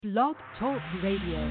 Blog Talk Radio.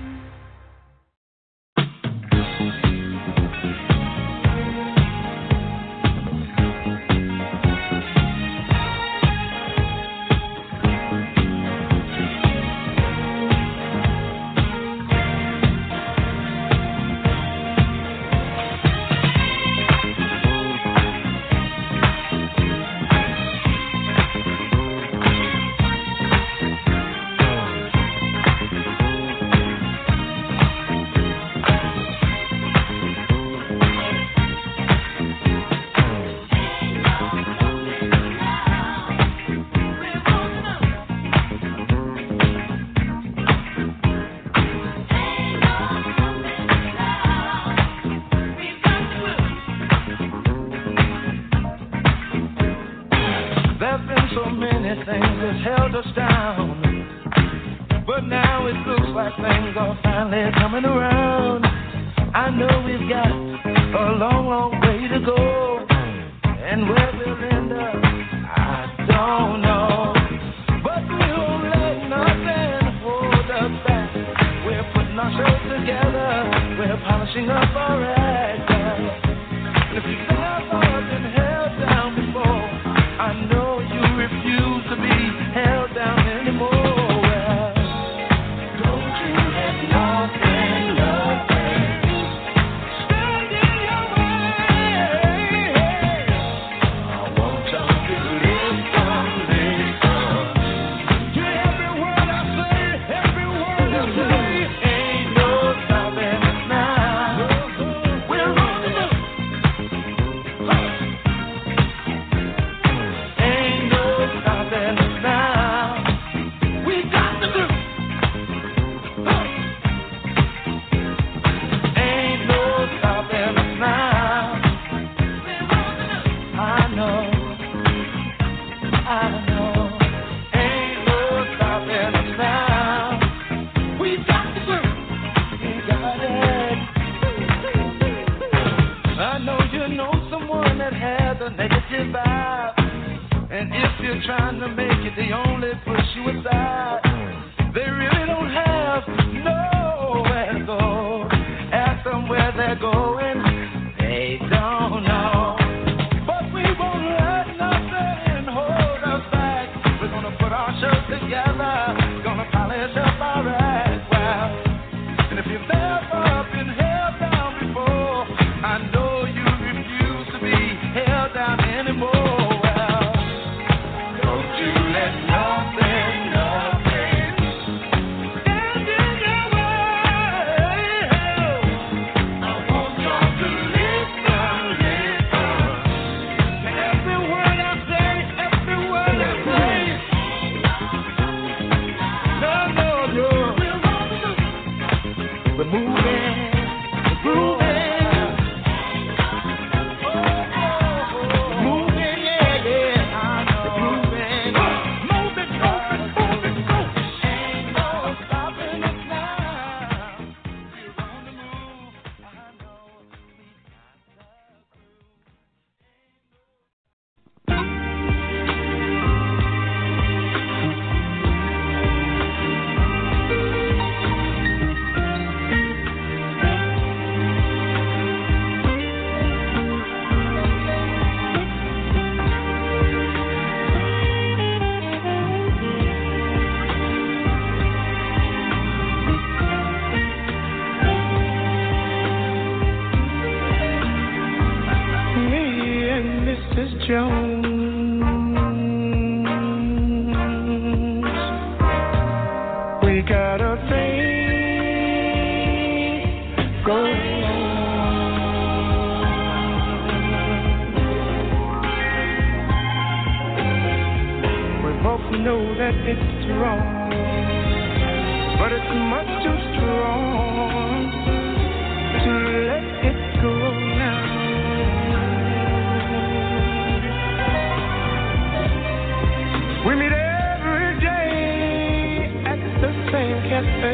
Cafe,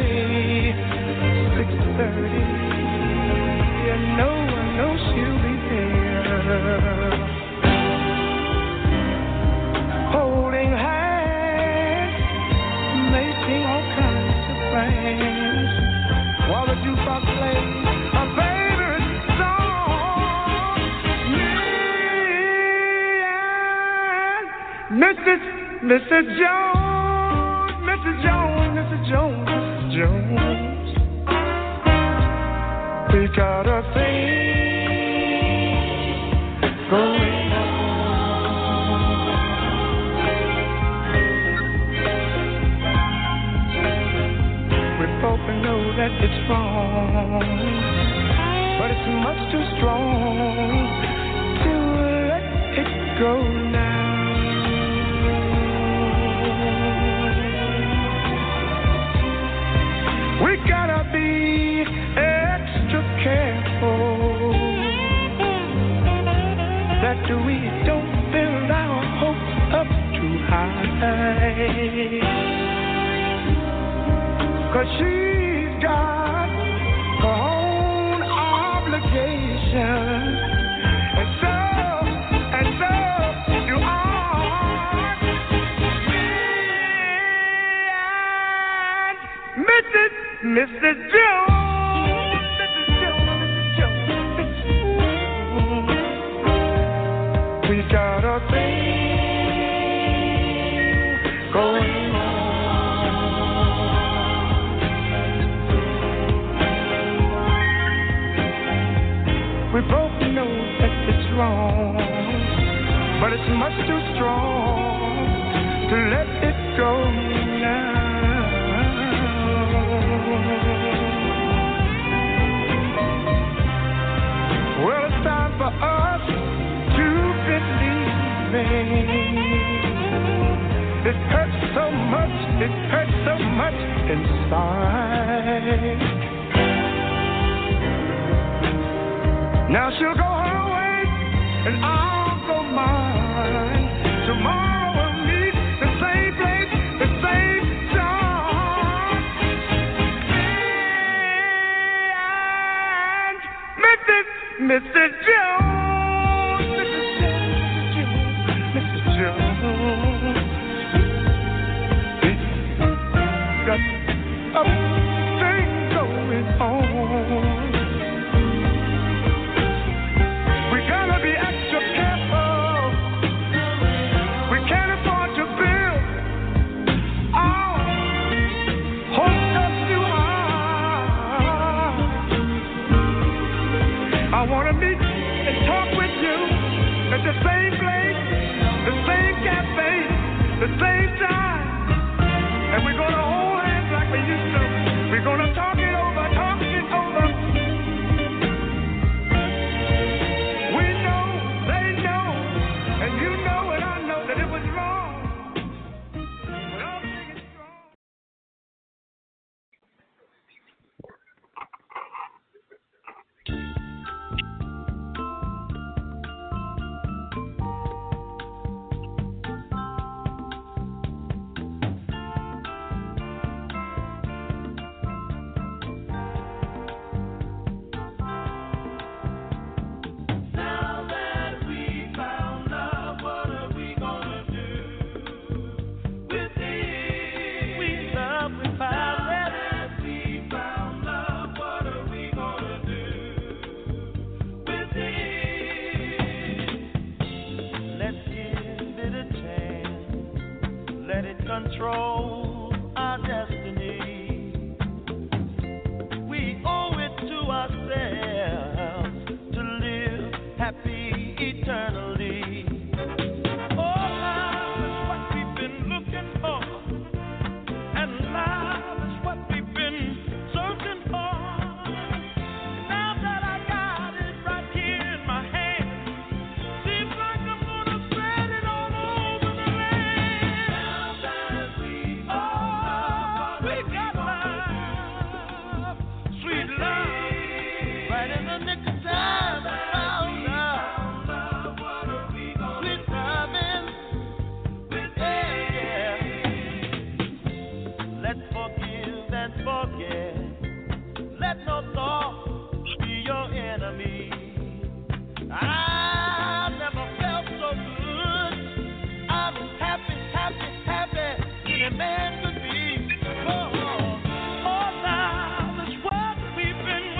6:30. Yeah, no one knows she'll be there. Holding hands, making all kinds play a favorite song. Me and Mrs. Jones, Mrs. Jones, Mrs. Jones, Mrs. Jones. We got a thing going on. We both know that it's wrong, but it's much too strong to let it go now. We gotta be extra careful that we don't build our hopes up too high, 'cause she's got her own obligations, and so you are me and Mrs. Jones, Mrs. Jones, Mrs. Jones, Mrs. Jones. We got a thing going on. We both know that it's wrong, but it's much too strong to let it go now. Well, it's time for us to believe. It hurts so much inside. Now she'll go her way and I'll go mine. Tomorrow we'll meet the same place, the same time. And Mrs. Jones, Mrs. Jones, Mrs. Jones. Got a thing going on. We gotta be extra careful. We can't afford to build our hopes up too high. I wanna meet and talk with you at the same place, the same cafe, the same time. And we're gonna hold hands like we used to. We're gonna talk it over, talk it over. We know, they know, and you know and I know that it was wrong. But I'll make it strong. Control our destiny. We owe it to ourselves to live happy eternally. Oh, love is what we've been looking for, and love is what we've been searching for. Now that I got it right here in my hand, seems like I'm gonna spread it all over the land. We got love, sweet love, right in the nick of time. Found love, sweet loving, yeah. Let's forgive and forget. Let no thought be your enemy. I never felt so good. I'm happy, happy, happy. Any man could be. Oh, now that's what we've been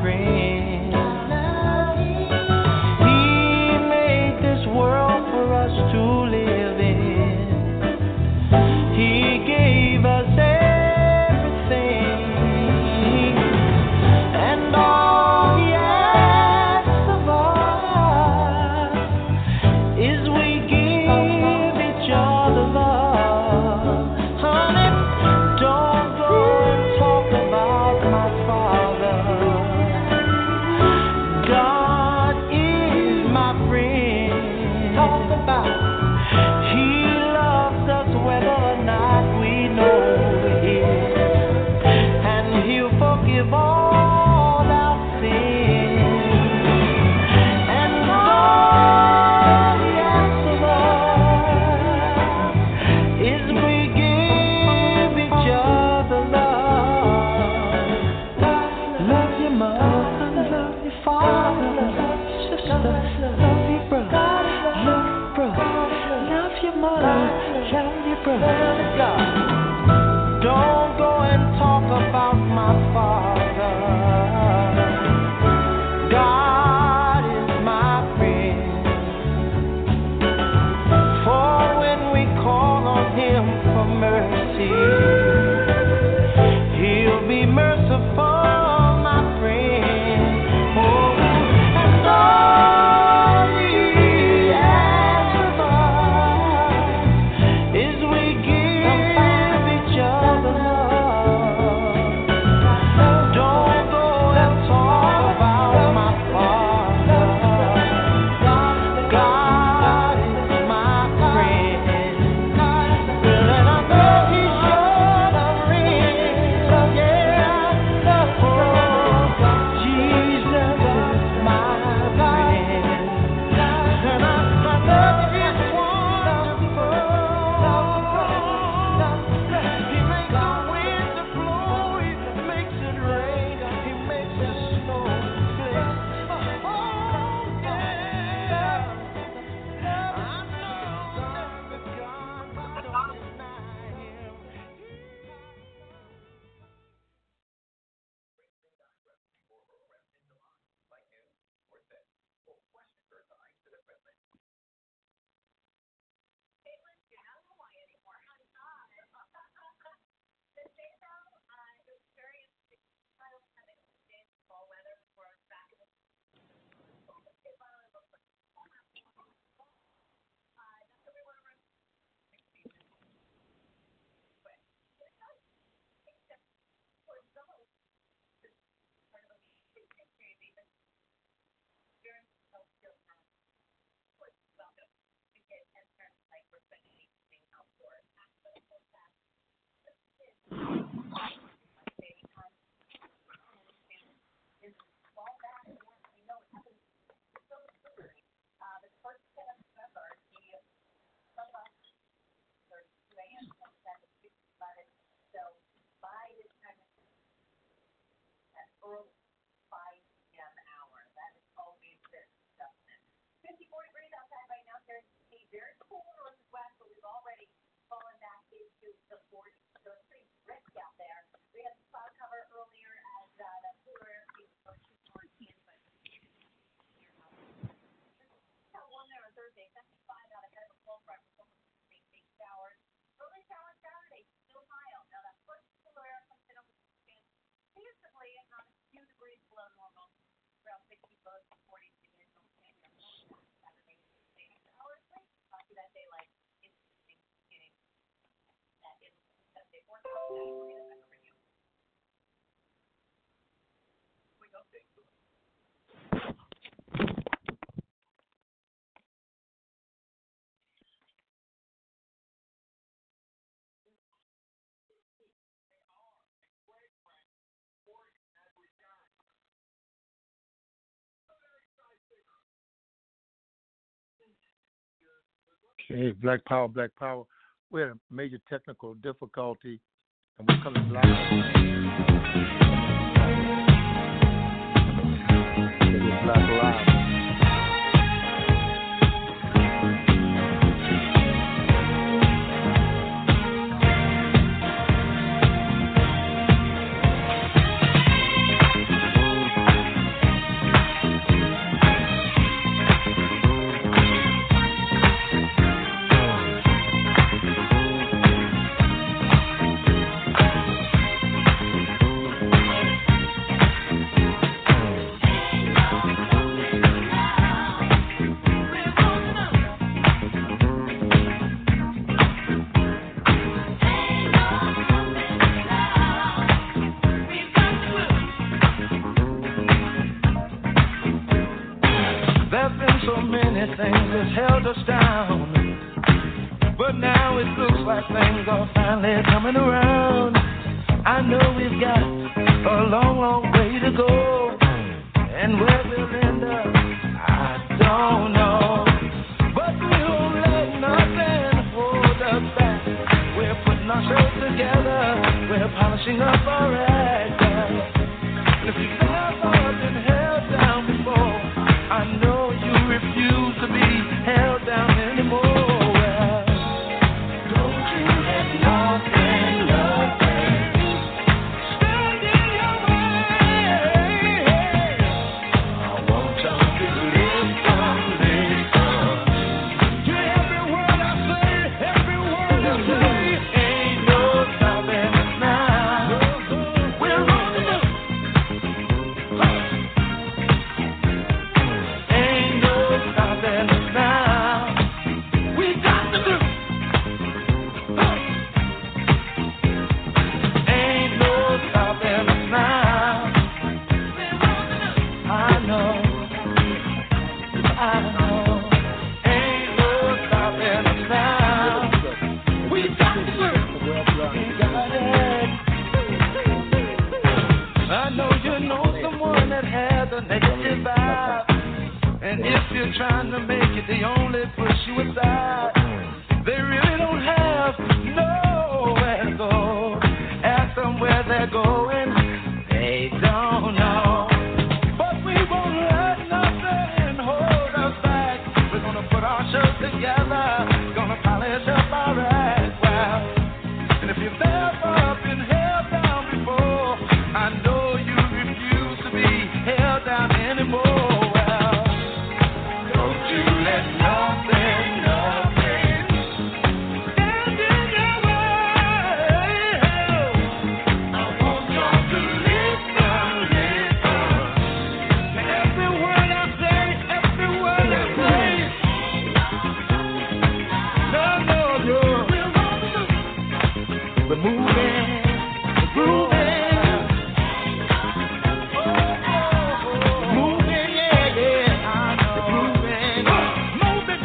friend. He made this world for us to live in. He gave us everything, and all he asks of us is we give each other love. Honey, don't go and talk about my father. God is my friend. Talk about he loves us whether or not we know it, and he'll forgive all our sins. And all he asks of us is we give each other love. Love your mother, love your father, love your sister, love your brother, love your brother, love your mother, love your brother. Don't go and talk about my father. God is my friend. For when we call on him for mercy, he'll be merciful, my friend. Oh, and all he asks of us is we give each other love. Don't go and talk about my father. God is my friend. And I know he showed a ring. Yeah. Oh, Jesus is my friend. And I know he's wonderful. He makes the wind to blow. He makes it rain. He makes the snow flick. Oh, yeah. I know that God don't deny him. Okay, Black Power, Black Power. We had a major technical difficulty, and we're coming live. It is Black Live. many things that held us down, but now it looks like things are finally coming around. I know we've got a long, long way to go, and where we'll end up, I don't know. But we won't let nothing hold us back. We're putting our shows together, we're polishing up our act. And if you've never been held down before, I know you refuse to be held down anymore. Well, don't you let nothing stand in your way. I want y'all to listen to every word I say, every word I say. Ain't no stopping us now. We're on the move. Ain't no stopping us now. We got to do. Ain't no stopping us now. I know. Ain't no stopping us now. We got to do. We got it. I know you know someone that has a negative vibe. And if you're trying to make it, they only push you aside. They really don't have nowhere to go. Ask them where they're going, they don't know. But we won't let nothing hold us back. We're gonna put our shows together, gonna polish up our act. Well, and if you've never been held down before, I know you refuse to be held down anymore. Well, don't you let nothing stand in your way. I want y'all to listen to every word I say, every word I say. No. We're moving, we're grooving. Moving, yeah. I know. Moving.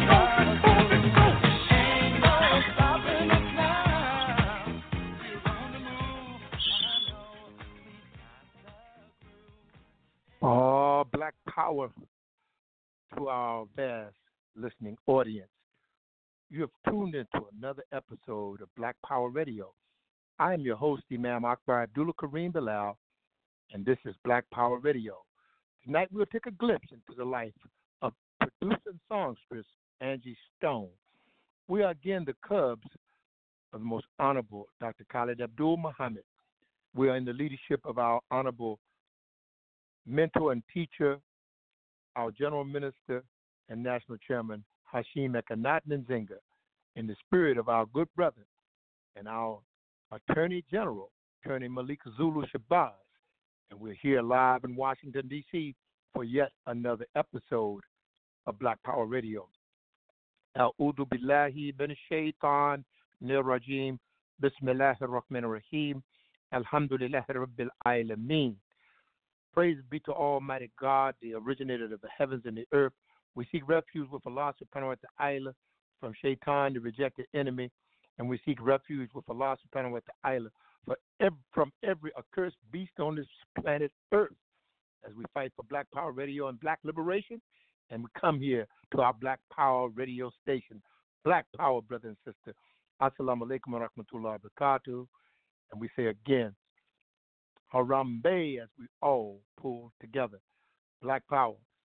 Ain't no stopping us now. We're on the move. I know. All Black Power to our vast listening audience. You have tuned into another episode of Black Power Radio. I am your host, Imam Akbar Abdullah Kareem Bilal, and this is Black Power Radio. Tonight we'll take a glimpse into the life of producer and songstress Angie Stone. We are again the Cubs of the most honorable Dr. Khalid Abdul Muhammad. We are in the leadership of our honorable mentor and teacher, our General Minister and National Chairman, Hashim Ekanat Nzinga, in the spirit of our good brother and our Attorney General, Attorney Malik Zulu Shabazz. And we're here live in Washington, D.C. for yet another episode of Black Power Radio. A'udhu billahi min shaitan nirrajim. Bismillahir Rahmanir Rahim. Alhamdulillahi Rabbil Alameen. Praise be to Almighty God, the originator of the heavens and the earth. We seek refuge with Allah subhanahu wa ta'ala from shaitan, the rejected enemy. And we seek refuge with Allah subhanahu wa ta'ala from every accursed beast on this planet Earth as we fight for Black Power Radio and Black liberation. And we come here to our Black Power Radio station. Black Power, brother and sister. Assalamu alaikum wa rahmatullahi wa barakatuh. And we say again, Harambe, as we all pull together. Black Power.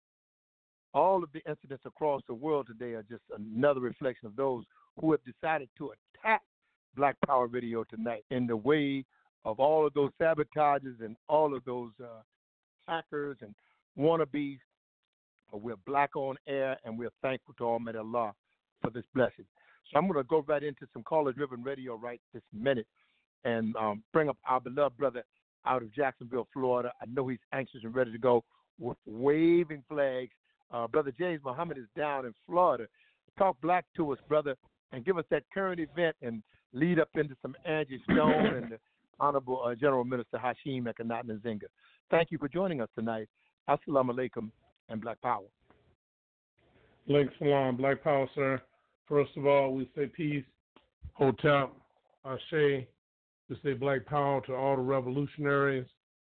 All of the incidents across the world today are just another reflection of those who have decided to attack Black Power Radio tonight in the way of all of those sabotages and all of those hackers and wannabes. We're black on air, and we're thankful to Almighty Allah for this blessing. So I'm going to go right into some caller-driven radio right this minute and bring up our beloved brother out of Jacksonville, Florida. I know he's anxious and ready to go with waving flags. Brother James Muhammad is down in Florida. Talk black to us, brother, and give us that current event and lead up into some Angie Stone and the Honorable General Minister Hashim Ekanat Nzinga. Thank you for joining us tonight. Assalamu alaikum and Black Power. Link Salon, Black Power, sir. First of all, we say peace, Hotep, Ashe. We say Black Power to all the revolutionaries,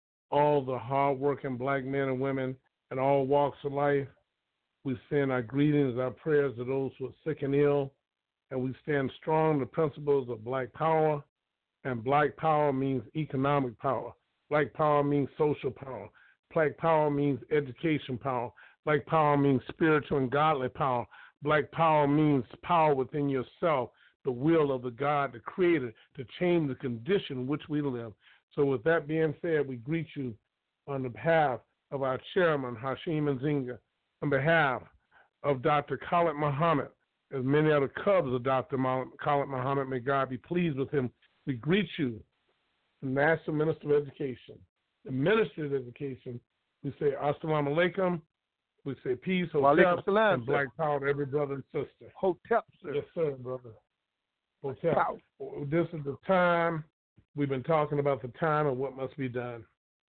all the hard-working black men and women in all walks of life. We send our greetings, our prayers to those who are sick and ill, and we stand strong in the principles of Black Power. And Black Power means economic power. Black Power means social power. Black Power means education power. Black Power means spiritual and godly power. Black Power means power within yourself, the will of the God, the Creator, to change the condition in which we live. So with that being said, we greet you on behalf of our chairman, Hashim Nzinga, on behalf of Dr. Khalid Muhammad, as many other cubs of Dr. Khalid Muhammad, may God be pleased with him. We greet you, the National Minister of Education, the Ministry of Education. We say Assalamu alaikum. We say peace, Hotep, and Black Power to every brother and sister. Hotep, sir. Yes, sir, brother. Hotep. This is the time. We've been talking about the time of what must be done.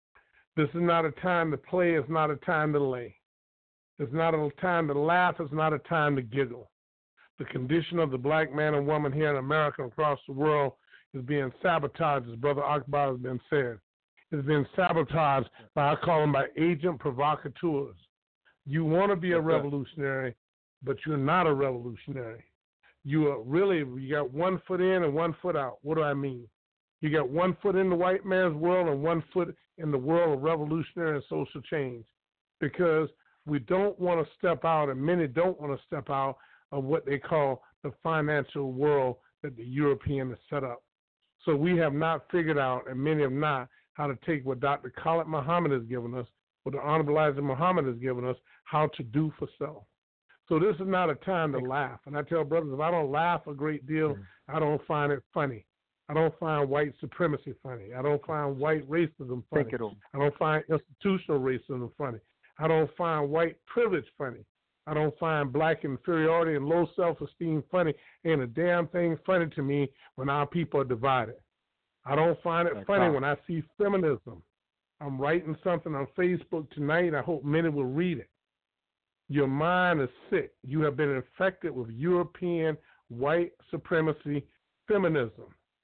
This is not a time to play. It's not a time to lay. It's not a time to laugh. It's not a time to giggle. The condition of the black man and woman here in America and across the world is being sabotaged, as Brother Akbar has been said. It's been sabotaged by, I call them, by agent provocateurs. You want to be a revolutionary, but you're not a revolutionary. You got 1 foot in and 1 foot out. What do I mean? You got 1 foot in the white man's world and 1 foot in the world of revolutionary and social change, because we don't want to step out, and many don't want to step out of what they call the financial world that the European has set up. So we have not figured out, and many have not, how to take what Dr. Khalid Muhammad has given us, what the Honorable Elijah Muhammad has given us, how to do for self. So this is not a time to laugh. And I tell brothers, if I don't laugh a great deal, I don't find it funny. I don't find white supremacy funny. I don't find white racism funny. I don't find institutional racism funny. I don't find white privilege funny. I don't find black inferiority and low self-esteem funny. Ain't a damn thing funny to me when our people are divided. I don't find it funny when I see feminism. I'm writing something on Facebook tonight. I hope many will read it. Your mind is sick. You have been infected with European white supremacy feminism.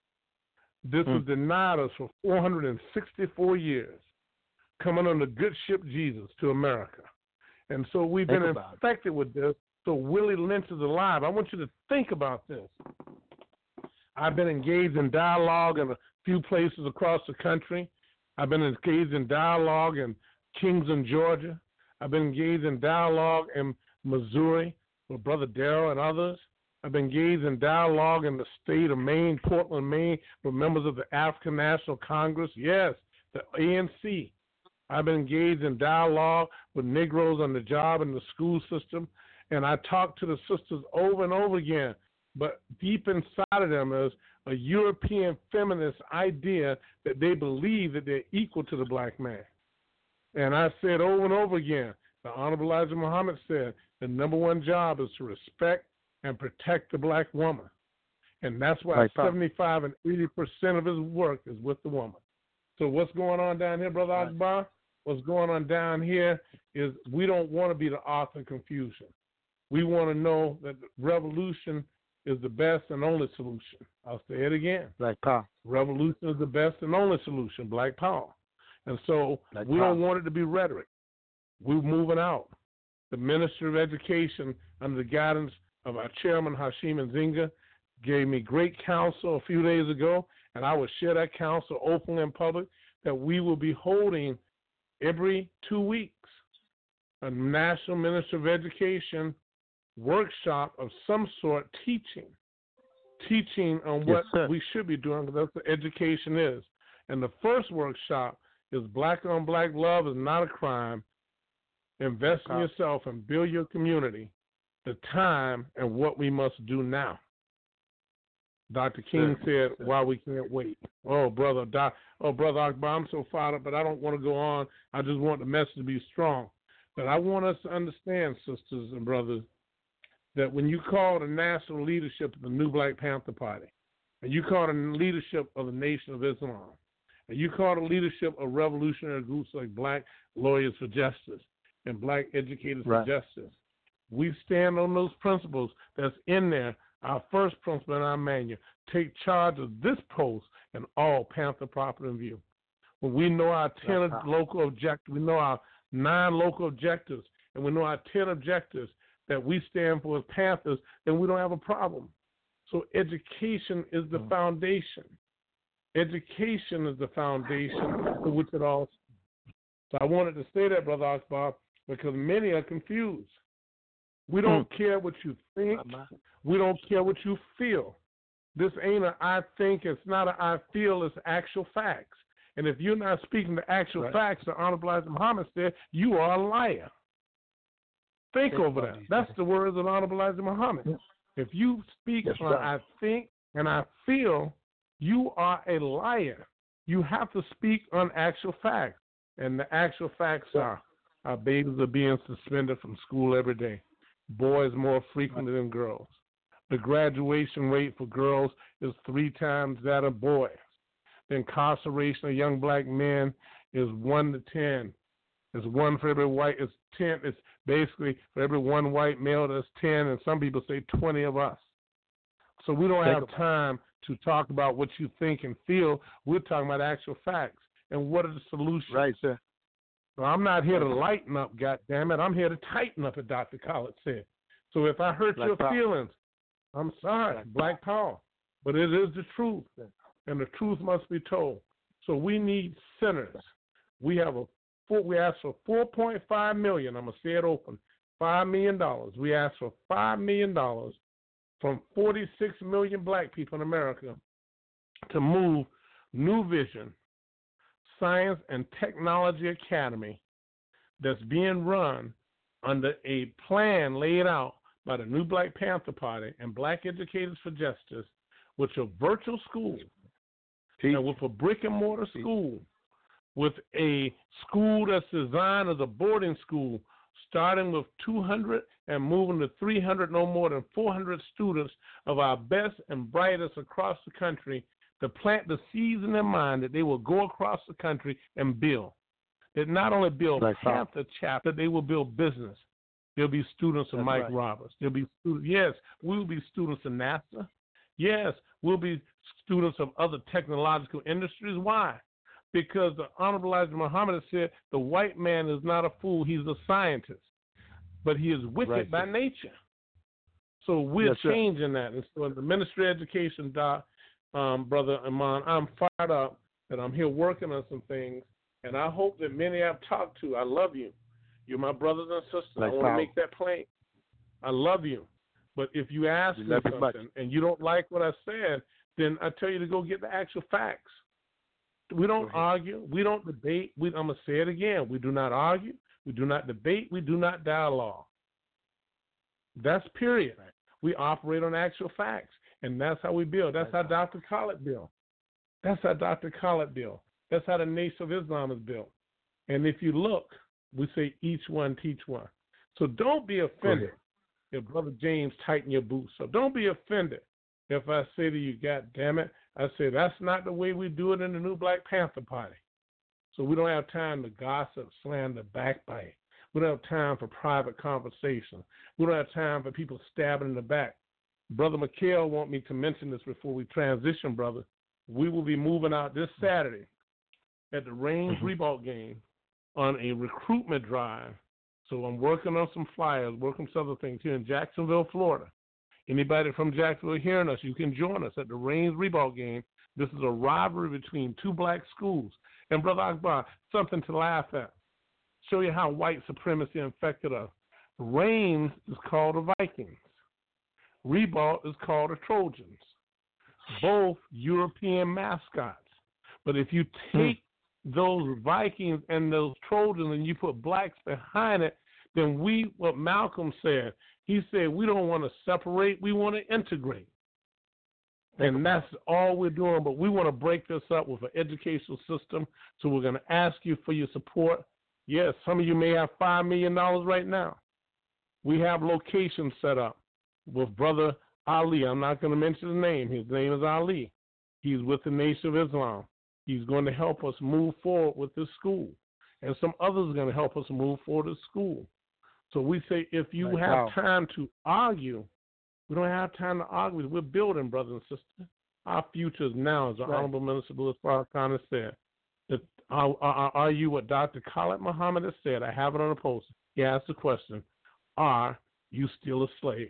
This was denied us for 464 years, coming on the good ship Jesus to America. And so we've been infected with this. So Willie Lynch is alive. I want you to think about this. I've been engaged in dialogue in a few places across the country. I've been engaged in dialogue in Kingston, Georgia. I've been engaged in dialogue in Missouri with Brother Darrell and others. I've been engaged in dialogue in the state of Maine, Portland, Maine, with members of the African National Congress. Yes, the ANC. I've been engaged in dialogue with Negroes on the job in the school system, and I talk to the sisters over and over again. But deep inside of them is a European feminist idea that they believe that they're equal to the black man. And I said over and over again, the Honorable Elijah Muhammad said, the number one job is to respect and protect the black woman. And that's why 75 and 80% of his work is with the woman. So what's going on down here, Brother Akbar? What's going on down here is we don't want to be the author of confusion. We want to know that revolution is the best and only solution. I'll say it again. Black power. Revolution is the best and only solution, black power. And so we don't want it to be rhetoric. We're moving out. The Ministry of Education, under the guidance of our chairman, Hashim Nzinga, gave me great counsel a few days ago, and I will share that counsel openly in public, that we will be holding every 2 weeks a National Ministry of Education workshop of some sort, teaching on what we should be doing, because that's what education is. And the first workshop is Black on Black Love is not a crime. Invest in yourself and build your community. The time and what we must do now. Dr. King said, why we can't wait. Brother Akbar, I'm so fired up, but I don't want to go on. I just want the message to be strong. But I want us to understand, sisters and brothers, that when you call the national leadership of the New Black Panther Party, and you call the leadership of the Nation of Islam, and you call the leadership of revolutionary groups like Black Lawyers for Justice and Black Educators for Justice, We stand on those principles that's in there. Our first principle in our manual: take charge of this post and all Panther property in view. When we know our 10 local objectives, we know our 9 local objectives, and we know our 10 objectives that we stand for as Panthers, then we don't have a problem. So education is the foundation. Education is the foundation for which it all. So I wanted to say that, Brother Akbar, because many are confused. We don't care what you think. We don't care what you feel. This ain't a I think, it's not a I feel, it's actual facts. And if you're not speaking the actual facts, the Honorable Elijah Muhammad said, you are a liar. Think over that. That's the words of Honorable Elijah Muhammad. If you speak on I think and I feel, you are a liar. You have to speak on actual facts. And the actual facts are our babies are being suspended from school every day. Boys more frequently than girls. The graduation rate for girls is 3 times that of boys. The incarceration of young black men is 1 to 10. It's 1 for every white. It's 10. It's basically for every 1 white male, there's 10, and some people say 20 of us. So we don't have time to talk about what you think and feel. We're talking about actual facts. And what are the solutions? Right, sir. So I'm not here to lighten up, goddammit. I'm here to tighten up, as Dr. Collins said. So if I hurt your feelings, I'm sorry, Black Power. But it is the truth, and the truth must be told. So we need centers. We asked for $4.5 million. I'm gonna say it open, $5 million. We asked for $5 million from 46 million black people in America to move New Vision Science and Technology Academy that's being run under a plan laid out by the new Black Panther Party and Black Educators for Justice, with a virtual school, and with a brick-and-mortar school, with a school that's designed as a boarding school, starting with 200 and moving to 300, no more than 400 students of our best and brightest across the country, to plant the seeds in their mind that they will go across the country and build. That not only build Panther chapter, they will build business. There'll be students of Mike Roberts. There'll be students. Yes, we'll be students of NASA. Yes, we'll be students of other technological industries. Why? Because the Honorable Elijah Muhammad said the white man is not a fool. He's a scientist, but he is wicked by nature. So we're changing that. And so in the Ministry of Education, Brother Iman, I'm fired up that I'm here working on some things, and I hope that many I've talked to, I love you. You're my brothers and sisters. I want to make that plain. I love you. But if you ask me something and you don't like what I said, then I tell you to go get the actual facts. We don't argue. We don't debate. I'm going to say it again. We do not argue. We do not debate. We do not dialogue. That's period. Right. We operate on actual facts, and that's how we build. That's how Dr. Khaled built. That's how Dr. Khaled built. That's how the Nation of Islam is built. And if you look, we say each one teach one. So don't be offended if Brother James tighten your boots. So don't be offended if I say to you, God damn it, I say that's not the way we do it in the new Black Panther Party. So we don't have time to gossip, slander, backbite. We don't have time for private conversation. We don't have time for people stabbing in the back. Brother McHale want me to mention this before we transition, brother. We will be moving out this Saturday at the Reigns Reebok game on a recruitment drive. So I'm working on some flyers, working on some other things here in Jacksonville, Florida. Anybody from Jacksonville hearing us, you can join us at the Reigns Reebok game. This is a rivalry between 2 black schools. And Brother Akbar, something to laugh at. Show you how white supremacy infected us. Reigns is called the Vikings. Reebok is called the Trojans. Both European mascots. But if you take those Vikings and those Trojans and you put blacks behind it, then what Malcolm said, he said, we don't want to separate, we want to integrate. And that's all we're doing, but we want to break this up with an educational system, so we're going to ask you for your support. Yes, some of you may have $5 million right now. We have locations set up with Brother Ali. I'm not going to mention his name. His name is Ali. He's with the Nation of Islam. He's going to help us move forward with this school. And some others are going to help us move forward with school. So we say if you have time to argue, we don't have time to argue. We're building, brothers and sisters. Our future is now, as the Honorable Minister Louis Farrakhan said. Are you what Dr. Khalid Muhammad has said? I have it on a poster. He asked the question, are you still a slave?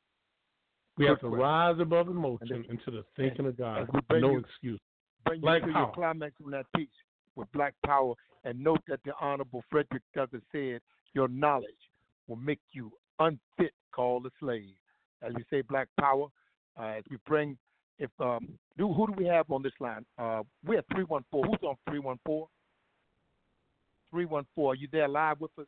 We have to rise above emotion into the thinking of God. No excuse. Bring you to your climax on that piece with Black Power, and note that the Honorable Frederick Douglass said, your knowledge will make you unfit called a slave. As we say, Black Power, as we bring, who do we have on this line? We have 314. Who's on 314? 314, are you there live with us?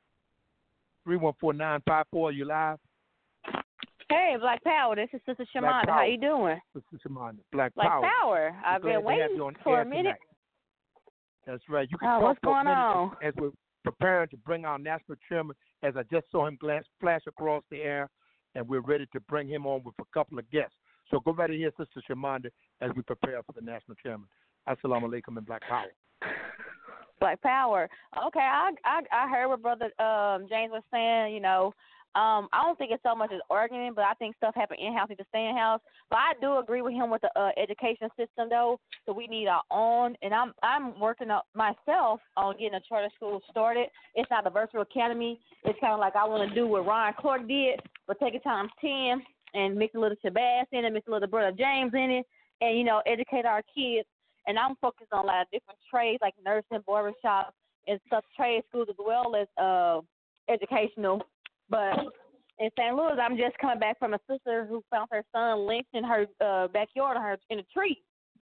314-954, are you live? Hey, Black Power, this is Sister Shamanda. How you doing? Sister Shamanda, Black Power. I've been waiting for a minute. That's right. You can talk what's going on? As we're preparing to bring our national chairman, as I just saw him flash across the air, and we're ready to bring him on with a couple of guests. So go right ahead, Sister Shamanda, as we prepare for the national chairman. Assalamu alaikum and Black Power. Black Power. Okay, I heard what Brother James was saying. I don't think it's so much as arguing, but I think stuff happen in-house need to stay in-house. But I do agree with him with the education system, though. So we need our own, and I'm working up myself on getting a charter school started. It's not a virtual academy. It's kind of like I want to do what Ron Clark did, but take it times 10 and mix a little Shabazz in it, mix a little Brother James in it, and educate our kids. And I'm focused on a lot of different trades like nursing, barbershop, and stuff, trade schools as well as educational. But in St. Louis, I'm just coming back from a sister who found her son lynched in her backyard in a tree.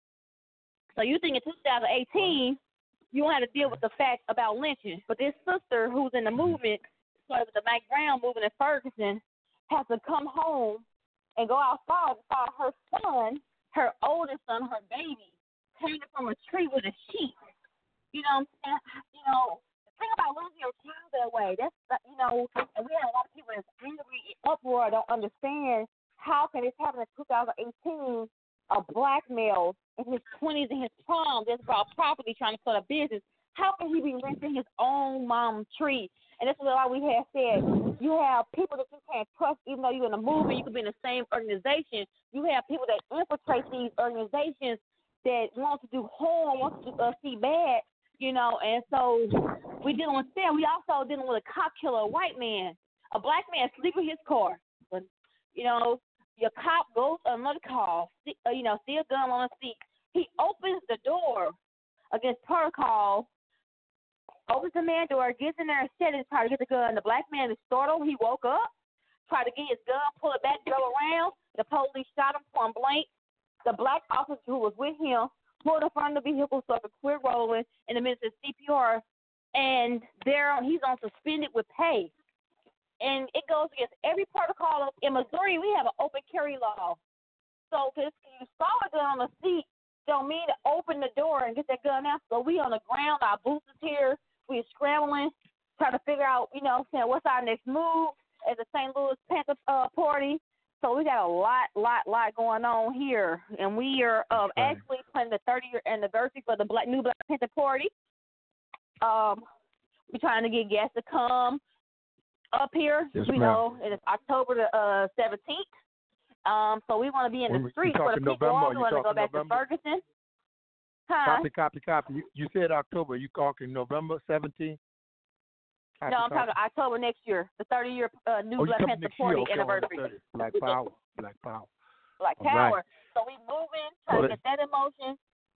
So you think in 2018, you won't have to deal with the fact about lynching. But this sister who's in the movement, started with the Mike Brown movement in Ferguson, has to come home and go outside and find her son, her oldest son, her baby, hanging from a tree with a sheet. The thing about losing your child that way, that's, and we have a lot of people that's angry, uproar, don't understand how can this happen in 2018, a black male in his 20s and his prime just bought property trying to start a business. How can he be renting his own mom's tree? And this is why we have said you have people that you can't trust, even though you're in a movement, you could be in the same organization. You have people that infiltrate these organizations that want to do harm, want to see bad, and so we're dealing with that. We also dealing with a cop killer, a white man, a black man sleeping in his car. But, your cop goes on another car, see a gun on the seat. He opens the door against protocol, opens the man door, gets in there and said and try to get the gun. The black man is startled. He woke up, tried to get his gun, pull it back, go around. The police shot him point blank. The black officer who was with him pulled in front of the vehicle so it could quit rolling in the midst of CPR, and he's on suspended with pay. And it goes against every protocol. In Missouri, we have an open carry law. So if you saw a gun on the seat, don't mean to open the door and get that gun out. So we on the ground, our boots is here, we're scrambling, trying to figure out, what's our next move as a St. Louis Panther party. So we got a lot going on here. And we are actually planning the 30-year anniversary for the new Black Panther Party. We're trying to get guests to come up here. Yes, and it's October the 17th. So we want to be in the streets for the people who want to go back to Ferguson. Huh? Copy. You said October. You talking November 17th? No, I'm talking October next year, the 30-year new Black Panther Party anniversary. Black Power. Black Power. Right. So we moving, trying to get that emotion.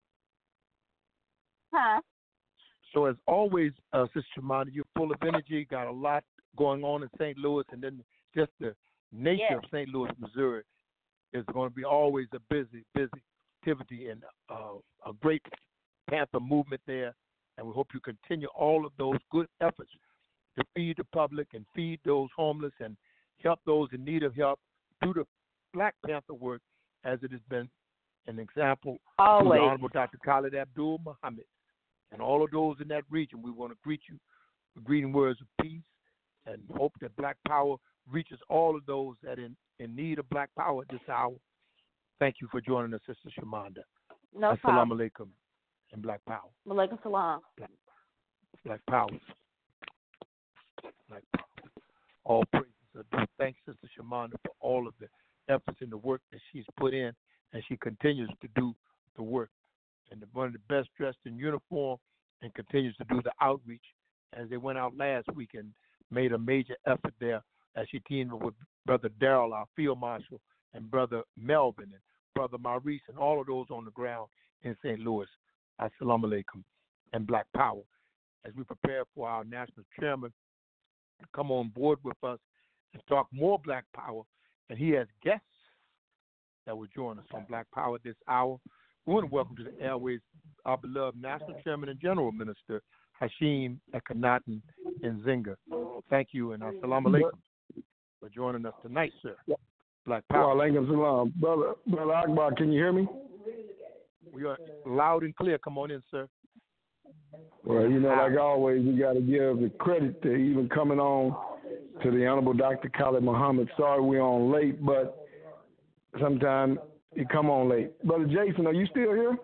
Huh? So as always, Sister Shamanda, you're full of energy, got a lot going on in St. Louis, and then just the nature of St. Louis, Missouri is going to be always a busy activity and a great Panther movement there. And we hope you continue all of those good efforts to feed the public and feed those homeless and help those in need of help through the Black Panther work, as it has been an example to the Honorable Dr. Khalid Abdul Muhammad and all of those in that region. We want to greet you with greeting words of peace and hope that Black Power reaches all of those that are in need of Black Power at this hour. Thank you for joining us, Sister Shamanda. No problem. Assalamu alaikum and Black Power. Walaikum salam. Black Power. Black Power. All praises are due. Thanks, Sister Shamanda, for all of the efforts and the work that she's put in, and she continues to do the work. And one of the best dressed in uniform, and continues to do the outreach as they went out last week and made a major effort there as she teamed up with Brother Darrell, our field marshal, and Brother Melvin and Brother Maurice, and all of those on the ground in St. Louis. Assalamu alaikum and Black Power. As we prepare for our national chairman to come on board with us and talk more Black Power, and he has guests that will join us on Black Power this hour. We want to welcome to the airways our beloved National Chairman and General Minister, Hashim Akhenaten Nzinga. Thank you, and assalamu alaikum for joining us tonight, sir. Black Power. Wa alaikum salam. Brother Akbar, can you hear me? We are loud and clear. Come on in, sir. Well, like always, we got to give the credit to even coming on to the Honorable Dr. Khalid Muhammad. Sorry we're on late, but sometimes you come on late. Brother Jason, are you still here?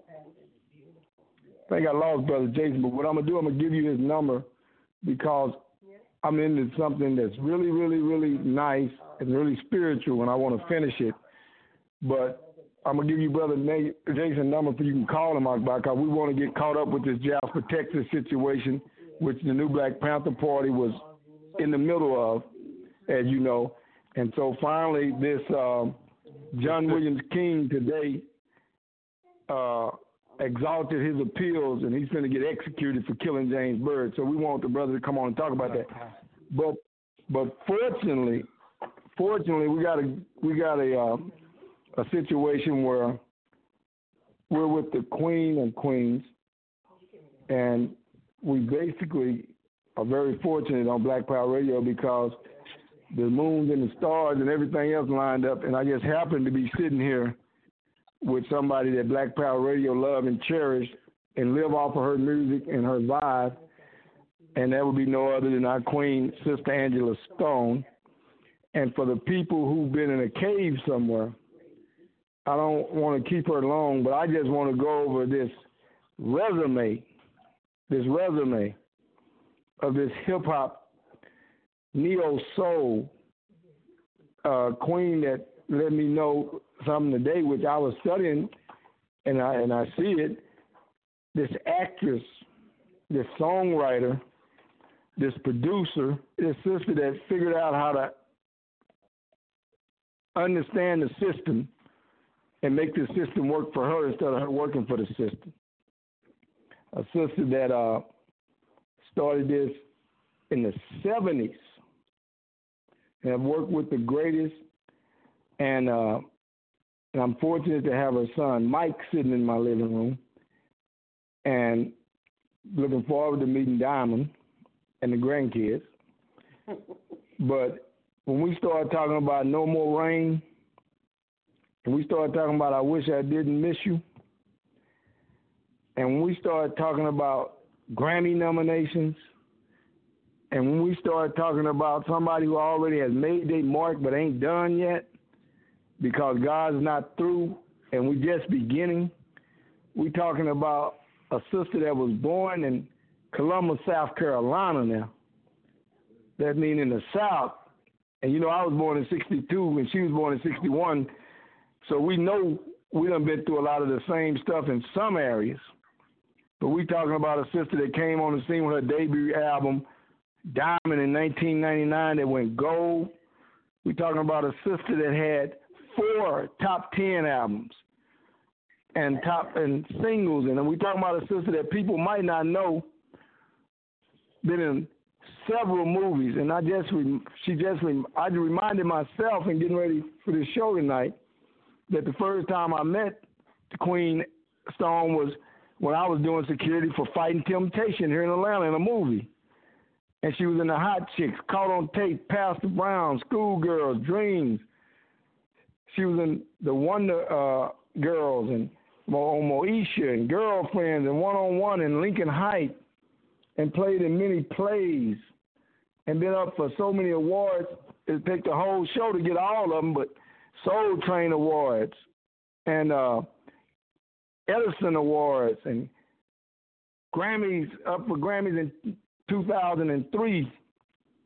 I think I lost Brother Jason, but what I'm going to do, I'm going to give you his number because I'm into something that's really, really, really nice and really spiritual, and I want to finish it. But I'm going to give you Brother Jason's number so you can call him out because we want to get caught up with this Jasper, Texas situation, which the new Black Panther Party was in the middle of, as you know. And so finally, this John Williams King today exalted his appeals, and he's going to get executed for killing James Byrd. So we want the brother to come on and talk about that. But fortunately, we got a situation where we're with the Queen of Queens, and we basically are very fortunate on Black Power Radio because the moons and the stars and everything else lined up, and I just happened to be sitting here with somebody that Black Power Radio loved and cherished and live off of her music and her vibe, and that would be no other than our Queen, Sister Angela Stone. And for the people who've been in a cave somewhere, I don't want to keep her long, but I just want to go over this resume of this hip-hop neo-soul queen that let me know something today, which I was studying, and I see it. This actress, this songwriter, this producer, this sister that figured out how to understand the system and make the system work for her instead of her working for the system. A sister that started this in the 70s and have worked with the greatest, and I'm fortunate to have her son, Mike, sitting in my living room, and looking forward to meeting Diamond and the grandkids. But when we start talking about No More Rain, and we start talking about I Wish I Didn't Miss You, and when we start talking about Grammy nominations, and when we start talking about somebody who already has made their mark but ain't done yet because God's not through and we just beginning, we talking about a sister that was born in Columbus, South Carolina now. That means in the South. And, I was born in 62 and she was born in 61. So we know we done been through a lot of the same stuff in some areas. But we talking about a sister that came on the scene with her debut album, Diamond, in 1999 that went gold. We talking about a sister that had 4 top 10 albums and singles. And we talking about a sister that people might not know, been in several movies. And I reminded myself in getting ready for this show tonight that the first time I met the Queen Stone was when I was doing security for Fighting Temptation here in Atlanta in a movie. And she was in the Hot Chicks, Caught on Tape, Pastor Brown, Schoolgirls, Dreams. She was in the Wonder Girls and Moesha and Girlfriends and One on One and Lincoln Heights, and played in many plays and been up for so many awards. It takes the whole show to get all of them, but Soul Train Awards and Edison Awards and Grammys, up for Grammys in 2003.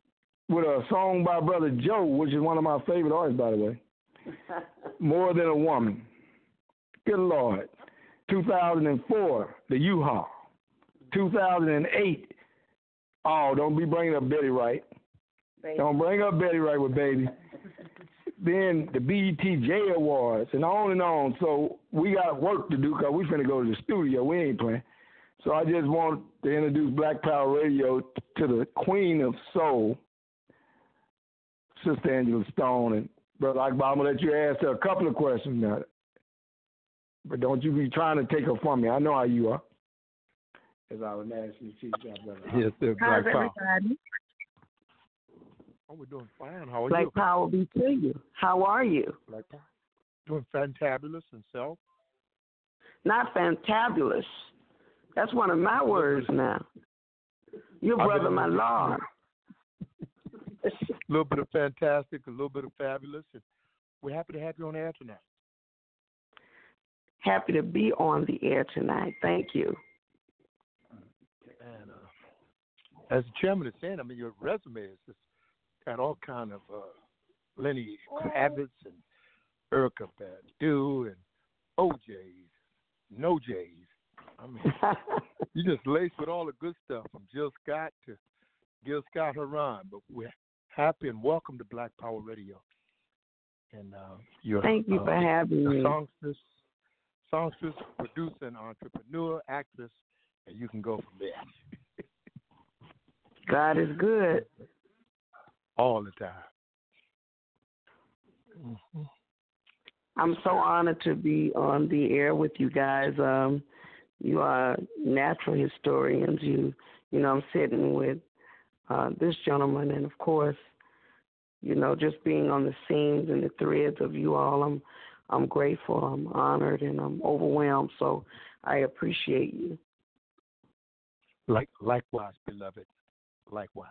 with a song by Brother Joe, which is one of my favorite artists, by the way. More Than a Woman. Good Lord. 2004, the U-Haul. 2008, oh, don't be bringing up Betty Wright. Baby. Don't bring up Betty Wright with Baby. Then the BET Awards, and on and on. So we got work to do because we finna go to the studio. We ain't playing. So I just want to introduce Black Power Radio to the Queen of Soul, Sister Angela Stone. And Brother Akbar, I'm going to let you ask her a couple of questions now. But don't you be trying to take her from me. I know how you are. As our National Chief Brother. Yes, sir. How's everybody? Oh, we're doing fine. How are Black you? Power be to you. How are you? Black Power. Doing fantabulous and self. Not fantabulous. That's one of my words now. Your brother, my Lord. A little bit of fantastic, a little bit of fabulous. And we're happy to have you on the air tonight. Happy to be on the air tonight. Thank you. And as the chairman is saying, I mean, your resume is just got all kind of Lenny Kravitz and Erykah Badu and OJs, no J's. I mean, you just laced with all the good stuff from Jill Scott to Gil Scott Heron. But we're happy and welcome to Black Power Radio. And thank you for having me. Songstress, producer, and entrepreneur, actress, and you can go from there. God is good. All the time. Mm-hmm. I'm so honored to be on the air with you guys. You are natural historians. You know, I'm sitting with this gentleman, and of course, you know, just being on the seams and the threads of you all, I'm grateful, I'm honored, and I'm overwhelmed. So I appreciate you. Likewise, beloved. Likewise.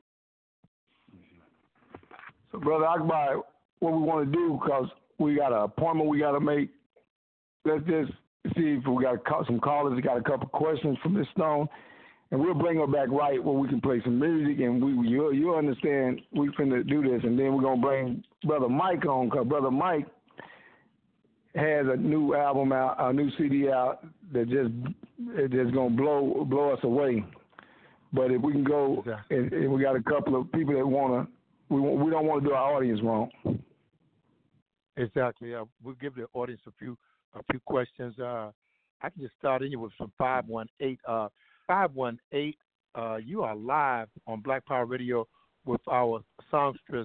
So, Brother Akbar, what we want to do, because we got an appointment we got to make, let's just see if we got some callers. We got a couple questions from Miss Stone, and we'll bring her back right where we can play some music, and you'll understand we finna do this, and then we're going to bring Brother Mike on, because Brother Mike has a new album out, a new CD out that just going to blow us away. But if we can go, and we got a couple of people that want to, we don't want to do our audience wrong. Exactly. We'll give the audience a few questions. I can just start in with some 518. 518. You are live on Black Power Radio with our songstress,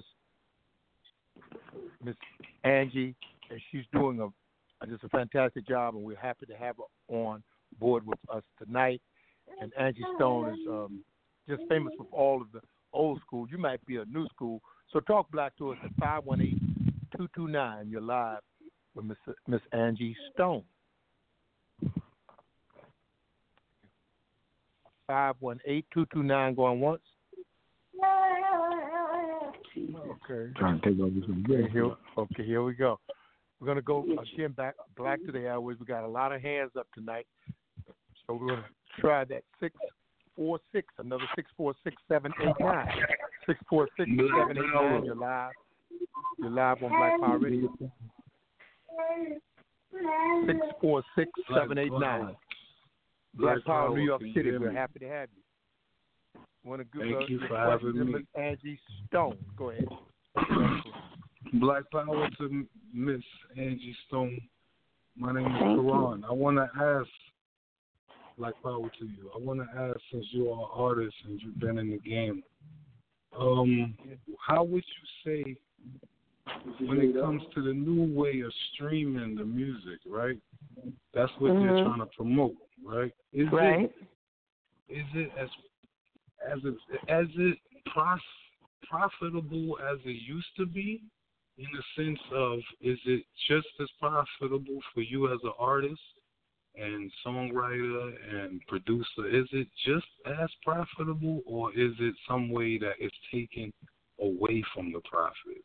Miss Angie, and she's doing just a fantastic job, and we're happy to have her on board with us tonight. And Angie Stone is just famous with all of the old school. You might be a new school. So talk black to us at 518-229. You're live with Miss Angie Stone. 518-229 going once. Okay. Trying to take over some good. Okay, here we go. We're going to go again back to the airways. We got a lot of hands up tonight. So we're going to try that 646, another 646-789. 646-789. You're live. You're live on Black Power Radio. 646-789. Black Power, New York City. We're happy to have you. Thank you for having me. Miss Angie Stone. Go ahead. Black Power to Miss Angie Stone. My name is Karan. I want to ask, Black Power to you. I want to ask, since you are an artist and you've been in the game, how would you say, when it comes to the new way of streaming the music, right? That's what they're trying to promote, right? Is it profitable as it used to be? In the sense of, is it just as profitable for you as an artist and songwriter and producer? Is it just as profitable, or is it some way that it's taken away from the profit?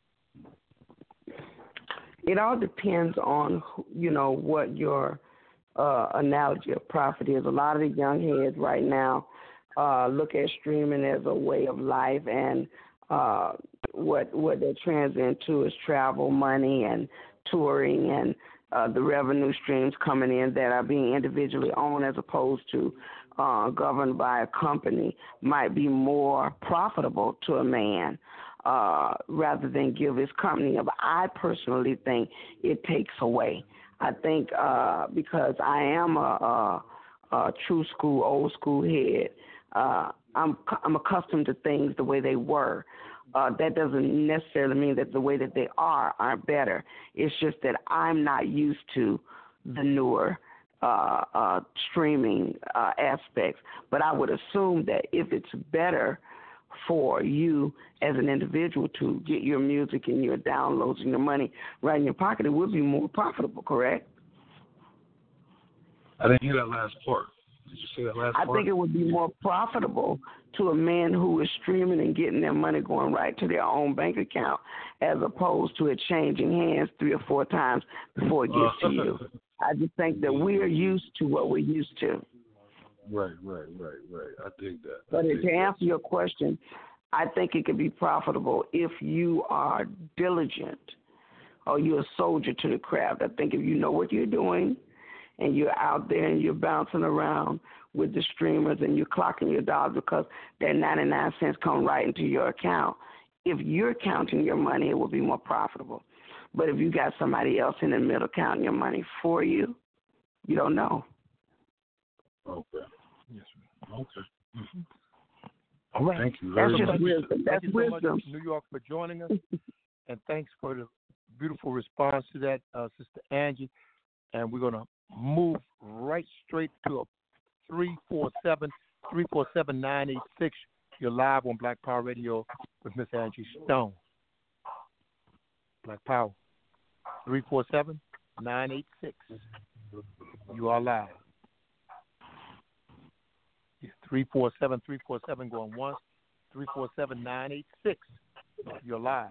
It all depends on, what your analogy of profit is. A lot of the young heads right now look at streaming as a way of life, and what they transit into is travel money and touring and the revenue streams coming in that are being individually owned as opposed to governed by a company might be more profitable to a man rather than give his company up. I personally think it takes away. I think because I am a true school, old school head, I'm accustomed to things the way they were. That doesn't necessarily mean that the way that they aren't better. It's just that I'm not used to the newer streaming aspects. But I would assume that if it's better for you as an individual to get your music and your downloads and your money right in your pocket, it would be more profitable, correct? I didn't hear that last part. Did you say that last part? I think it would be more profitable to a man who is streaming and getting their money going right to their own bank account as opposed to it changing hands 3 or 4 times before it gets to you. I just think that we're used to what we're used to. Right. I dig that. But to answer your question, I think it could be profitable if you are diligent or you're a soldier to the craft. I think if you know what you're doing and you're out there and you're bouncing around with the streamers and you're clocking your dollars because that 99 cents come right into your account, if you're counting your money, it will be more profitable. But if you got somebody else in the middle counting your money for you, you don't know. Okay. Yes, sir. Okay. Mm-hmm. All right. Thank you very much. That's wisdom. Thank you so much, New York, for joining us. And thanks for the beautiful response to that, Sister Angie. And we're going to move right straight to a 347-986. You're live on Black Power Radio with Miss Angie Stone. Black Power. 347-986. You are live. 347-347 going once. 347-986. You're live.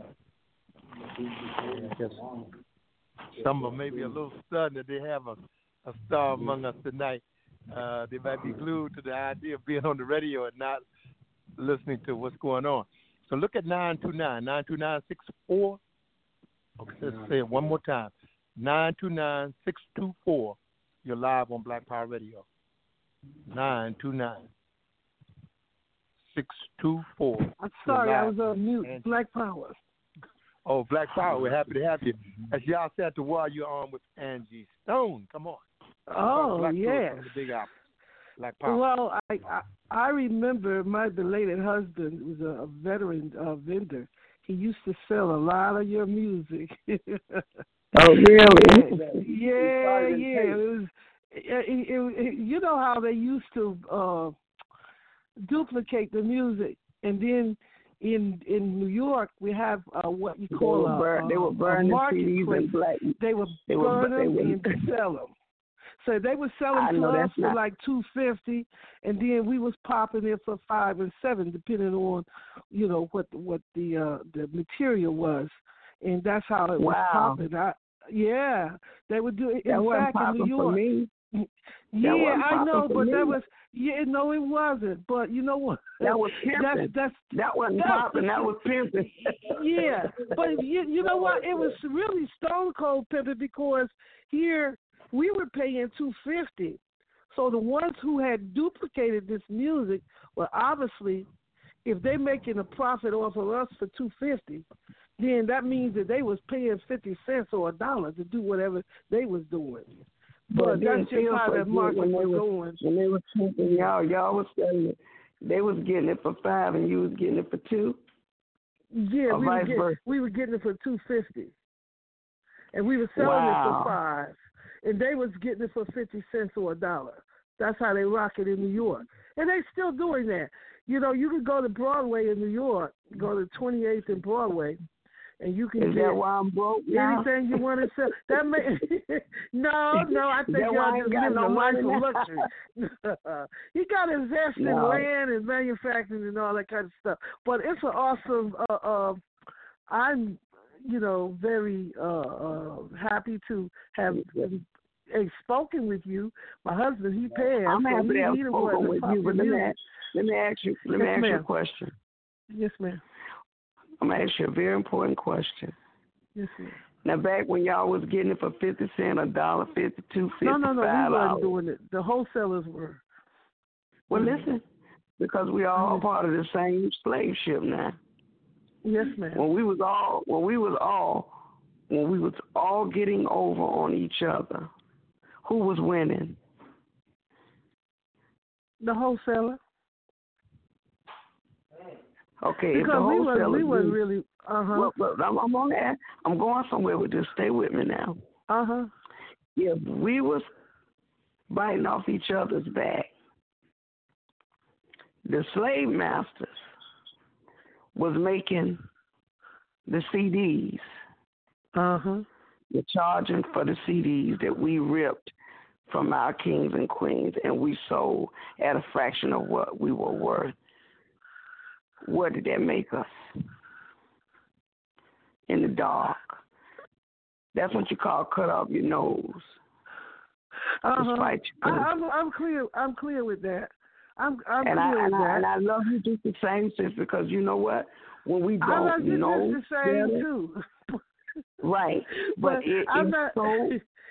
Some of them may be a little stunned that they have a star among us tonight. They might be glued to the idea of being on the radio and not listening to what's going on. So look at 929-929-64. Okay, let's say it one more time. 929-624. You're live on Black Power Radio. 929-624. I'm sorry, I was on mute. Black Power. Oh, Black Power, we're happy to have you. As y'all said at the wall, you're on with Angie Stone. Come on. Oh, yes. The Big Apple. Black Power. Well, I remember my belated husband was a veteran vendor. He used to sell a lot of your music. Oh, really? Yeah. It was. You know how they used to duplicate the music, and then in New York we have what you call they were burning CDs and black. They would burn them and sell them. So they would sell them to us for like $2.50, and then we was popping it for $5 and $7, depending on, you know, what the material was, and that's how it was popping. Yeah, they would do it. In fact, in New York. For me. Yeah, I know, but that was no, it wasn't. But you know what? That was pimping. That wasn't popping. That was pimping. Yeah, but you know what? It was really stone cold pimping because here we were paying $2.50. So the ones who had duplicated this music, well, obviously, if they're making a profit off of us for $2.50, then that means that they was paying 50 cents or $1 to do whatever they was doing. But that's just how that market was going. When they were taking y'all was selling it. They was getting it for $5 and you was getting it for $2. Yeah, we were getting it for $2.50, and we were selling it for $5, and they was getting it for 50 cents or $1. That's how they rock it in New York, and they still doing that. You know, you can go to Broadway in New York, go to 28th and Broadway, and you can Is that why I'm broke now? Anything you want to sell. That may no, I think y'all just living a life of luxury. You got to invest in land and manufacturing and all that kind of stuff. But it's an awesome. I'm, very happy to have spoken with you. My husband, he passed. I'm happy to have spoken with you. But let me ask you a question. Yes, ma'am. I'm going to ask you a very important question. Yes, sir. Now, back when y'all was getting it for 50 cents, $1.50, $2.50, No, we $5. wasn't doing it. The wholesalers were. Well, listen, because we all part of the same slave ship now. Yes, ma'am. When we was all getting over on each other, who was winning? The wholesaler. Okay, because if the wholesaler we wasn't really. Well, I'm on that. I'm going somewhere with this. Stay with me now. If we was biting off each other's back, the slave masters was making the CDs. They're charging for the CDs that we ripped from our kings and queens, and we sold at a fraction of what we were worth. What did that make us? In the dark. That's what you call cut off your nose. Despite I'm clear. I'm clear with that. I'm clear with that. And I love you just the same, sis, because you know what? When we don't I love you know just the same better, too. right. But it's so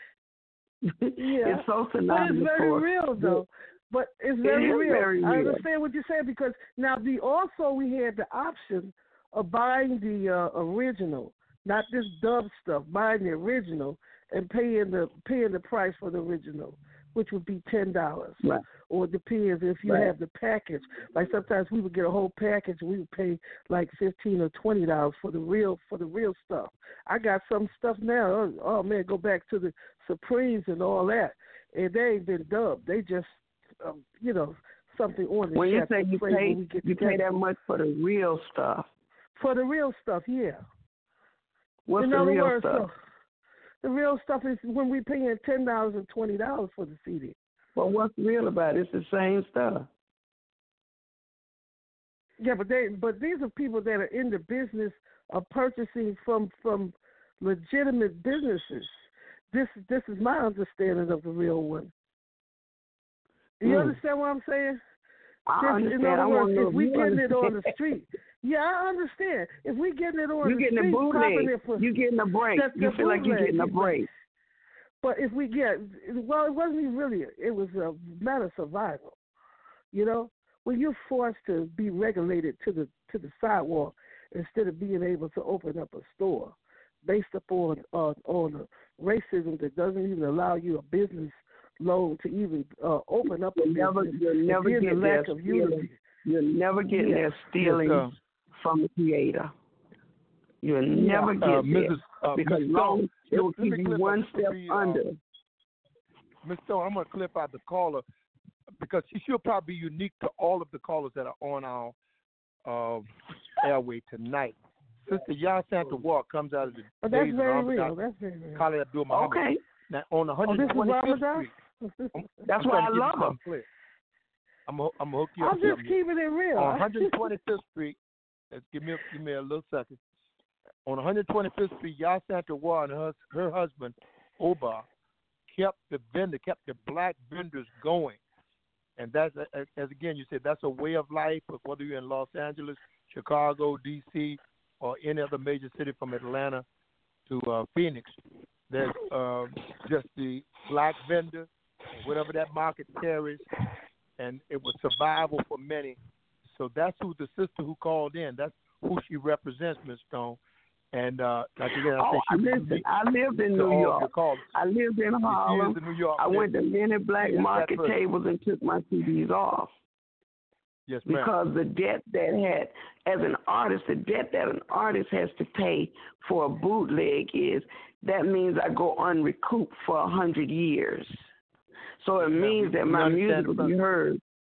it's so synonymous. But it's very real though. But it's very real. Very I real. understand what you're saying because now we had the option of buying the original, not this dub stuff, buying the original and paying the price for the original, which would be $10. Right. Or it depends if you have the package. Like sometimes we would get a whole package and we would pay like $15 or $20 for the real stuff. I got some stuff now. Oh man, go back to the Supremes and all that, and they ain't been dubbed. They just something on the when you chef say you pay that much for the real stuff. For the real stuff, yeah. What's In the other real words, stuff? The real stuff is when we paying $10 and $20 for the CD. Well, what's real about it? It's the same stuff. Yeah, but these are people that are in the business of purchasing from legitimate businesses. This is my understanding of the real one. You understand what I'm saying? I understand. In other words, if we getting understand. it on the street, yeah, I understand. If we getting it on the street, getting a bootleg. You getting a break. You feel like you're getting a break. But if we it wasn't even really. It was a matter of survival. When you're forced to be regulated to the sidewalk instead of being able to open up a store, based upon on racism that doesn't even allow you a business loan to even open up a business. You'll never get lack of unity. You'll never get there stealing from the creator. You'll never get there because long it will keep you one step under. Ms. Stone, I'm going to clip out the caller because she'll probably be unique to all of the callers that are on our airway tonight. Sister Yasanta Walk comes out of the that's very real. That's very real. Khalid Abdul-Muhammad. Okay. Now, on 125th Street. That's why I love her. I'm gonna hook you up. I'm just keeping it real. On 125th Street, give me a little second. On 125th Street, Yasanta War and her husband, Oba, kept the black vendors going. And that's, as again you said, that's a way of life, whether you're in Los Angeles, Chicago, D.C., or any other major city from Atlanta to Phoenix. There's just the black vendor, whatever that market carries, and it was survival for many. So that's who the sister who called in, that's who she represents, Ms. Stone. And like again, I lived in New York. I lived in Harlem. In New York. I went to many black market tables and took my CDs off. Yes, ma'am. Because the debt that as an artist, the debt that an artist has to pay for a bootleg that means I go unrecouped for 100 years. So it means that my music will be heard.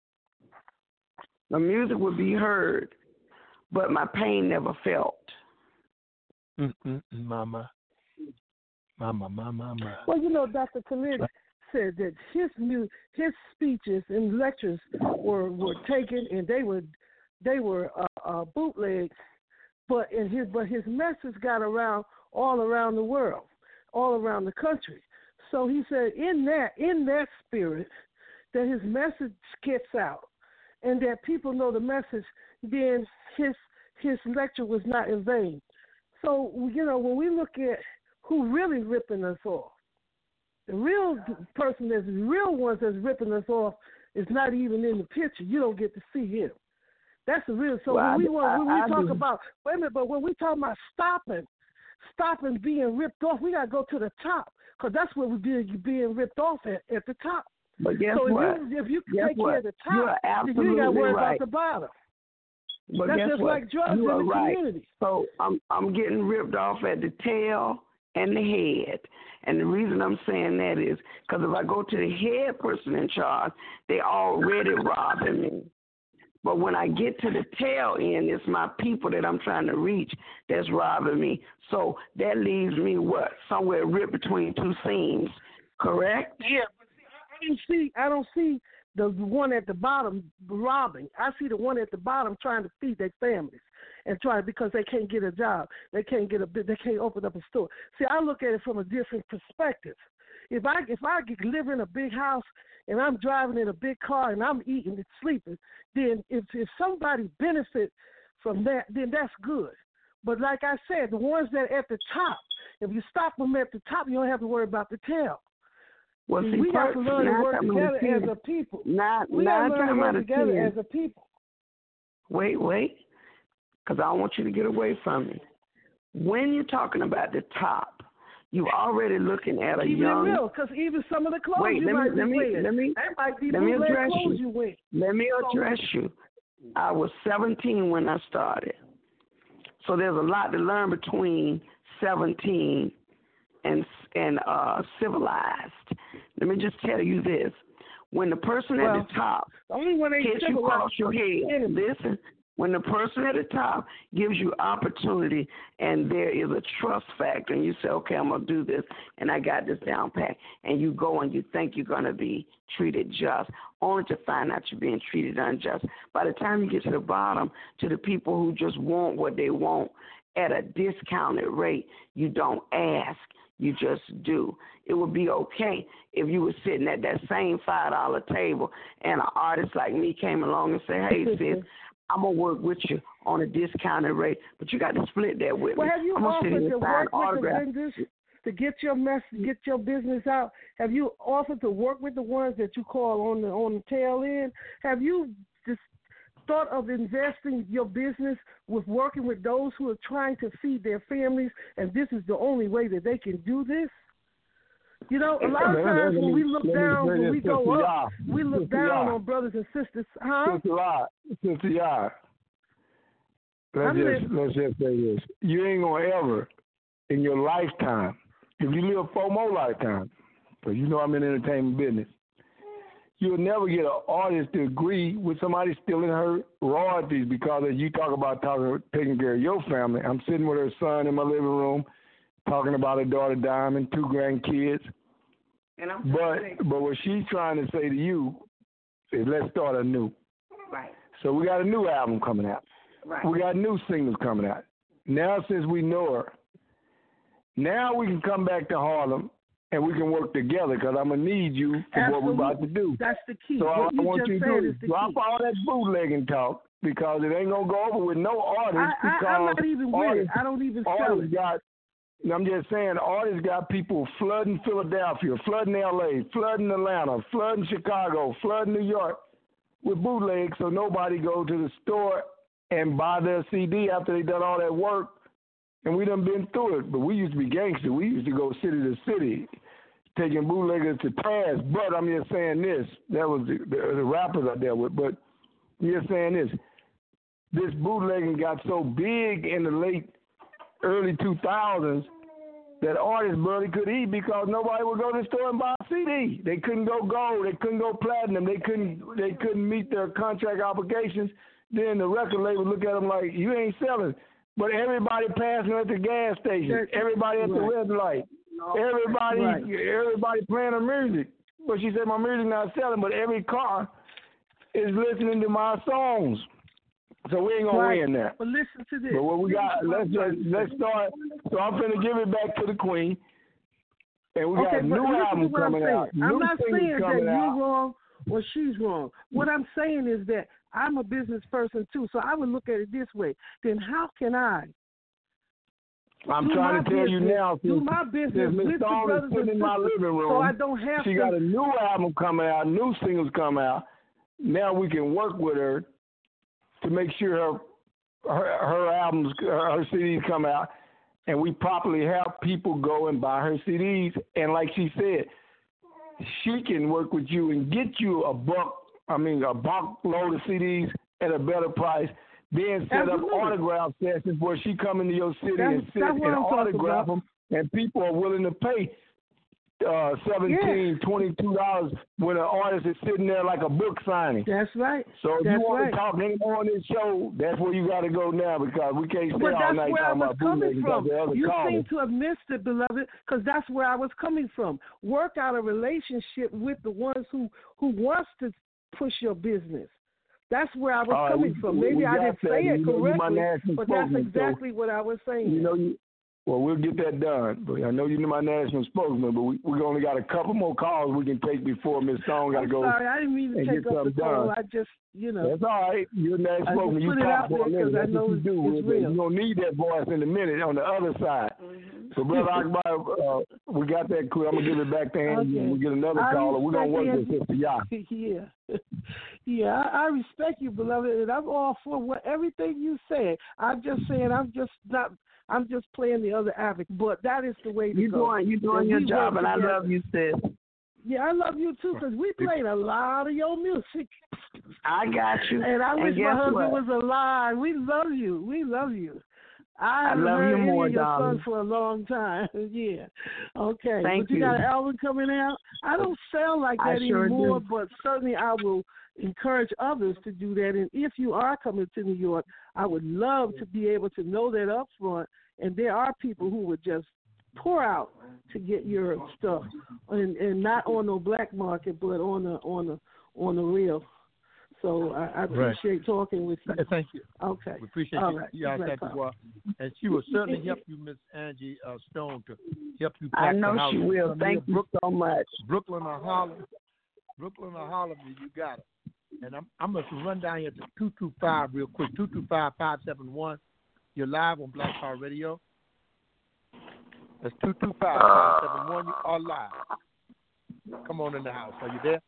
My music will be heard, but my pain never felt. Mama. Well, Dr. Khalid said that his speeches and lectures were taken and they were bootlegs, but his message got around all around the world, all around the country. So he said in that spirit that his message gets out and that people know the message, then his lecture was not in vain. So, when we look at who really ripping us off, the real person the real ones that's ripping us off is not even in the picture. You don't get to see him. That's the real. So when we talk about stopping being ripped off, we gotta go to the top, because that's where we're being ripped off at the top. But guess so what? If you take care of the top, then you ain't got to worry about the bottom. But that's guess just what? like drugs you in the right. community. So I'm getting ripped off at the tail and the head. And the reason I'm saying that is because if I go to the head person in charge, they already robbing me. But when I get to the tail end, it's my people that I'm trying to reach that's robbing me. So that leaves me somewhere ripped between two seams, correct? Yeah, but I don't see the one at the bottom robbing. I see the one at the bottom trying to feed their families and because they can't get a job, they can't open up a store. See, I look at it from a different perspective. If I live in a big house and I'm driving in a big car and I'm eating and sleeping, then if somebody benefits from that, then that's good. But like I said, the ones that are at the top, if you stop them at the top, you don't have to worry about the tail. Well, see, we got to learn to work together as a people. We got to learn to work together as a people. Wait, because I don't want you to get away from me. When you're talking about the top, you're already looking at a young. Keep it real, because even some of the clothes you might be wearing, that might be bootleg clothes you wear. Let me address you. I was 17 when I started, so there's a lot to learn between 17 and civilized. Let me just tell you this: when the person at the top hits you across your head, listen. When the person at the top gives you opportunity and there is a trust factor and you say, okay, I'm going to do this and I got this down pat, and you go and you think you're going to be treated just, only to find out you're being treated unjust. By the time you get to the bottom, to the people who just want what they want at a discounted rate, you don't ask, you just do. It would be okay if you were sitting at that same $5 table and an artist like me came along and said, hey, sis, I'm going to work with you on a discounted rate, but you got to split that with me. Have you offered to work with the vendors to get your get your business out? Have you offered to work with the ones that you call on the tail end? Have you just thought of investing your business with working with those who are trying to feed their families, and this is the only way that they can do this? You know, a lot of times when we look down, when we go up, we look down on brothers and sisters. Huh? Sister Yard, let's just say this. You ain't going to ever, in your lifetime, if you live 4 more lifetimes, because you know I'm in the entertainment business, you'll never get an artist to agree with somebody stealing her royalties, because as you talk about taking care of your family, I'm sitting with her son in my living room, talking about her daughter Diamond, 2 grandkids. But what she's trying to say to you is let's start anew. Right. So we got a new album coming out. Right. We got new singles coming out. Now since we know her, now we can come back to Harlem and we can work together, because I'm going to need you for what we're about to do. That's the key. So what I want you to do is drop all that bootlegging talk, because it ain't going to go over with no artist. I'm not even with it. I don't even sell it. I'm just saying, artists got people flooding Philadelphia, flooding L.A., flooding Atlanta, flooding Chicago, flooding New York with bootlegs, so nobody go to the store and buy their CD after they done all that work. And we done been through it. But we used to be gangsters. We used to go city to city, taking bootleggers to task. But I'm just saying this. That was the rappers I dealt with. But I'm just saying this. This bootlegging got so big in the early 2000s that artists barely could eat, because nobody would go to the store and buy a CD. They couldn't go gold. They couldn't go platinum. They couldn't meet their contract obligations. Then the record label look at them like, you ain't selling. But everybody passing at the gas station. Everybody at the red light. Everybody playing her music. But she said, my music not selling, but every car is listening to my songs. So we ain't gonna win that. But listen to this. But what we got, let's start. So I'm finna give it back to the Queen, and we got new album coming out. I'm not saying that you're wrong or she's wrong. What I'm saying is that I'm a business person too, so I would look at it this way. Then how can I? I'm trying to tell you now. Do my business with the brothers and in my living room, so I don't have she to. got a new album coming out, new singles come out. Now we can work with her to make sure her albums, her CDs come out, and we properly have people go and buy her CDs. And like she said, she can work with you and get you a bulk load of CDs at a better price. Then set up autograph sessions where she come into your city and sit and autograph them, and people are willing to pay $17, $22 when an artist is sitting there like a book signing. That's right. So if you want to talk any more on this show, that's where you got to go now, because we can't stay all night talking about bootlegging. You seem to have missed it, beloved, because that's where I was coming from. Work out a relationship with the ones who wants to push your business. That's where I was coming from. Maybe I didn't say it correctly, but that's exactly what I was saying. Well, we'll get that done. But I know you're my national spokesman, but we only got a couple more calls we can take before Miss Stone got to go. Sorry, I didn't mean to take up the call. I just, That's all right. You're a national spokesman. You talk for a minute. That's what you do. You don't need that voice in a minute on the other side. Mm-hmm. So, Brother Akbar, we got that clear. I'm going to give it back to Angie. Okay. We get another caller. We're going to work this for y'all. Yeah, I respect you, beloved, and I'm all for everything you said. I'm just saying, I'm just playing the other advocate, but that is the way to go. You're doing your job, and I love you, sis. Yeah, I love you too, because we played a lot of your music. I got you. And I wish my husband was alive. We love you. We love you. I haven't love heard you more, any of your darling. sons for a long time. Yeah. Okay. Thank but you got an album coming out? I don't sound like that anymore, but certainly I will encourage others to do that. And if you are coming to New York, I would love to be able to know that up front. And there are people who would just pour out to get your stuff, and not on no black market, but on the real. So I appreciate talking with you. Thank you. Okay. We appreciate you asked that as well. And she will certainly help you, Miss Angie Stone, to help you pack the house. I know she will. Thank you so much. Brooklyn or Harlem, you got it. And I'm going to run down here to 225 real quick, 225-571. You're live on Black Power Radio. That's 225-571. You are live. Come on in the house. Are you there?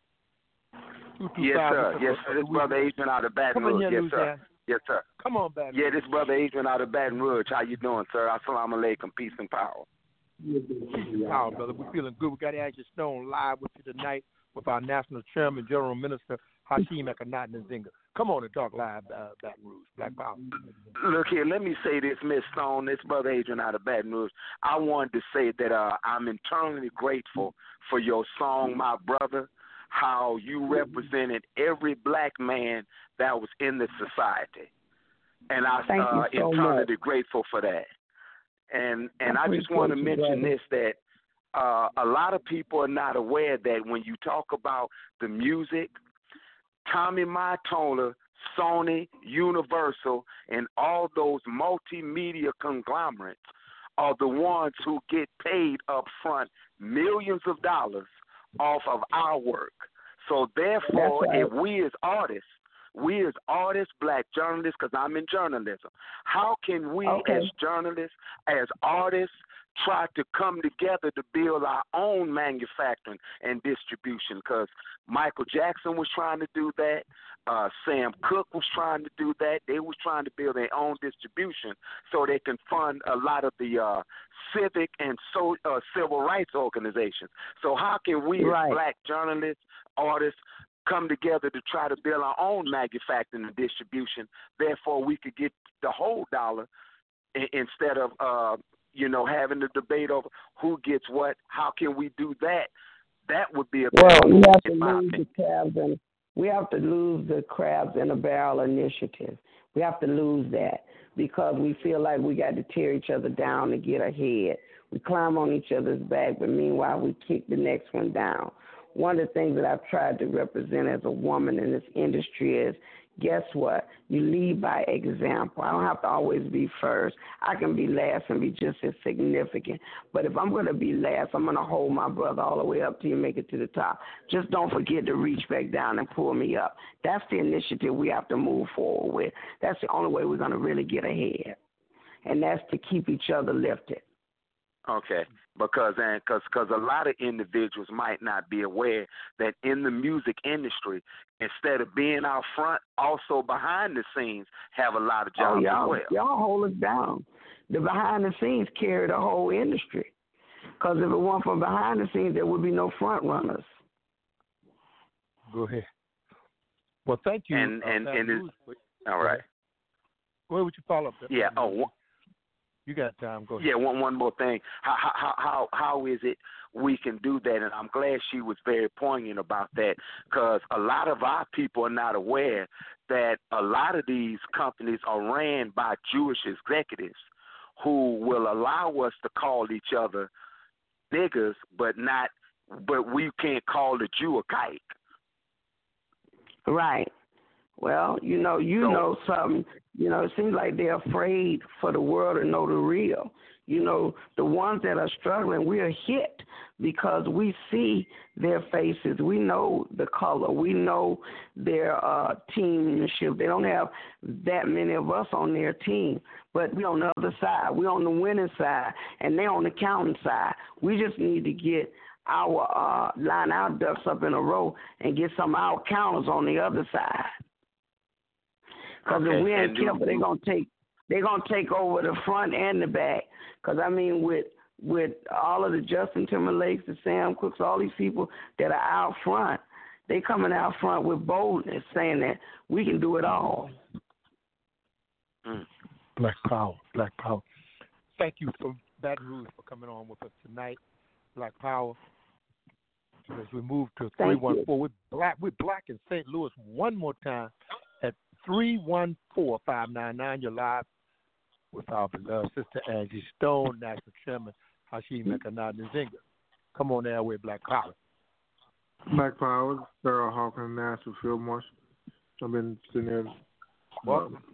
Yes, sir. Yes, sir. This brother Adrian out of Baton Rouge. Yes, sir. Yes, sir. Come on, Baton Rouge. Yeah, this brother Adrian out of Baton Rouge. How you doing, sir? Assalamu alaikum. Peace and power. Peace and power, brother. We're feeling good. We got Angie Stone live with you tonight with our National Chairman, General Minister Hashim Akhenaten Nzinga. Come on and talk live, Baton Rouge, Black Power. Look here, let me say this, Miss Stone, this brother Adrian out of Baton Rouge. I wanted to say that I'm eternally grateful for your song, My Brother, how you represented every black man that was in the society. And I'm eternally grateful for that. And I just want to mention this, that a lot of people are not aware that when you talk about the music, Tommy Mottola, Sony, Universal, and all those multimedia conglomerates are the ones who get paid up front millions of dollars off of our work. So therefore, if we as artists, black journalists, because I'm in journalism, how can we as journalists, as artists, try to come together to build our own manufacturing and distribution? Because Michael Jackson was trying to do that. Sam Cooke was trying to do that. They was trying to build their own distribution so they can fund a lot of the civic and civil rights organizations. So how can we as black journalists, artists, come together to try to build our own manufacturing and distribution? Therefore, we could get the whole dollar instead of having the debate over who gets what. How can we do that? That would be a we have to lose the crabs in a barrel initiative. We have to lose that because we feel like we got to tear each other down to get ahead. We climb on each other's back, but meanwhile we kick the next one down. One of the things that I've tried to represent as a woman in this industry is, guess what? You lead by example. I don't have to always be first. I can be last and be just as significant. But if I'm going to be last, I'm going to hold my brother all the way up till you make it to the top. Just don't forget to reach back down and pull me up. That's the initiative we have to move forward with. That's the only way we're going to really get ahead. And that's to keep each other lifted. Okay, because a lot of individuals might not be aware that in the music industry, instead of being out front, also behind the scenes have a lot of jobs as well. Y'all hold us down. The behind the scenes carry the whole industry. Because if it weren't from behind the scenes, there would be no front runners. Go ahead. Well, thank you. And all right. Where would you follow up? Yeah. You got time. Go ahead. Yeah, one more thing. How is it we can do that? And I'm glad she was very poignant about that, because a lot of our people are not aware that a lot of these companies are ran by Jewish executives who will allow us to call each other niggers, but we can't call the Jew a kike. Right. Well, you know something. It seems like they're afraid for the world to know the real. The ones that are struggling, we are hit because we see their faces. We know the color. We know their teammanship. They don't have that many of us on their team, but we on the other side. We on the winning side, and they on the counting side. We just need to get our line our ducks up in a row and get some of our counters on the other side. Because if we ain't careful, they're gonna take over the front and the back. Because with all of the Justin Timberlakes, the Sam Cooks, all these people that are out front, they coming out front with boldness, saying that we can do it all. Black Power, Black Power. Thank you for Baton Rouge for coming on with us tonight, Black Power. As we move to 314, we're black in St. Louis one more time at 314-599. You're live with our beloved sister Angie Stone, National Chairman Hashim Mekanad Nzinga. Come on there with Black Power. Black Power, Darrell Hawkins, National Field Marshal. I've been sitting there. Welcome,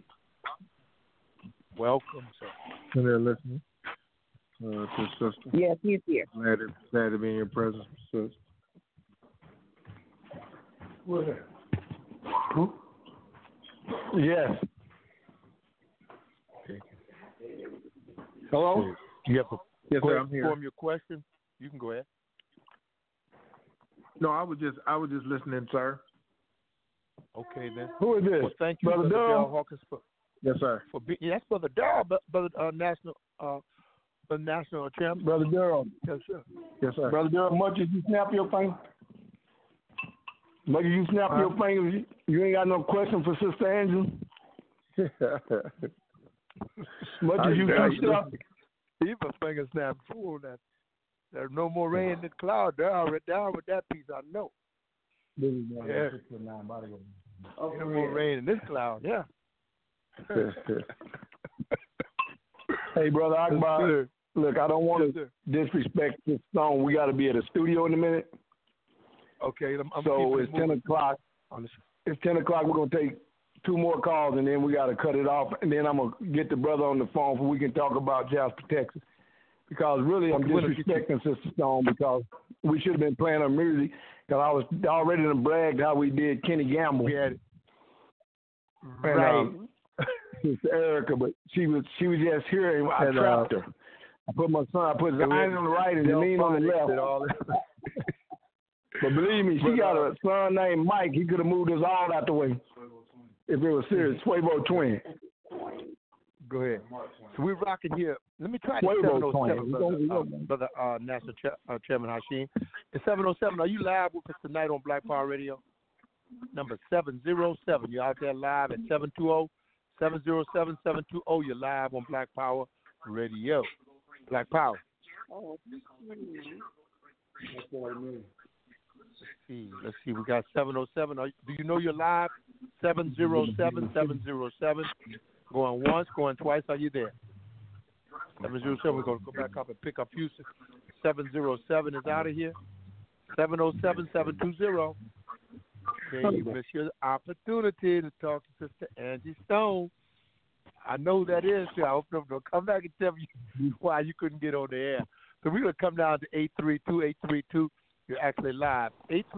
sir. Sitting there listening to sister. Yes, he's here. Glad to be in your presence, sister. What's that? Who? Yes. Hello? You have yes, sir, I'm here. Form your question. You can go ahead. No, I was just listening, sir. Okay then. Who is this? Well, thank you, Brother Darrell Hawkins, yes, sir. for being. That's Brother Darrell, the national champ. Brother Darrell. Yes, sir. Yes, sir. Brother Darrell, much as you snap your finger, your fingers, you ain't got no question for Sister Angela? Much as you snap. Even finger snap fool that there's no more rain in the cloud. They're already down with that piece, I know. Yeah. No more rain in this cloud, yeah. Hey, Brother Akbar, look, I don't want to disrespect this song. We got to be at the studio in a minute. Okay. So it's 10 o'clock. It's 10 o'clock. We're going to take 2 more calls, and then we got to cut it off. And then I'm going to get the brother on the phone so we can talk about Jasper, Texas. Because really I'm disrespecting Sister Stone because we should have been playing her music. Because I was already bragged how we did Kenny Gamble. We had it. Right. Sister Erica, but she was just hearing. I trapped her. I put his eyes on the right and his knee on the left. But believe me, she got a son named Mike. He could have moved us all out the way if it was serious. Swago twin. Go ahead. So we're rocking here. Let me try the 707, Brother National Chairman Hashim. It's 707. Are you live with us tonight on Black Power Radio? Number 707. You're out there live at 720-707-720. You're live on Black Power Radio. Black Power. Let's see. We got 707. Do you know you're live? 707-707. Going once, going twice. Are you there? 707. We're going to go back up and pick up Houston. 707 is out of here. 707-720. Okay, you missed your opportunity to talk to Sister Angie Stone. I know that is. I hope they'll come back and tell you why you couldn't get on the air. So we're going to come down to 832-832. You're actually live.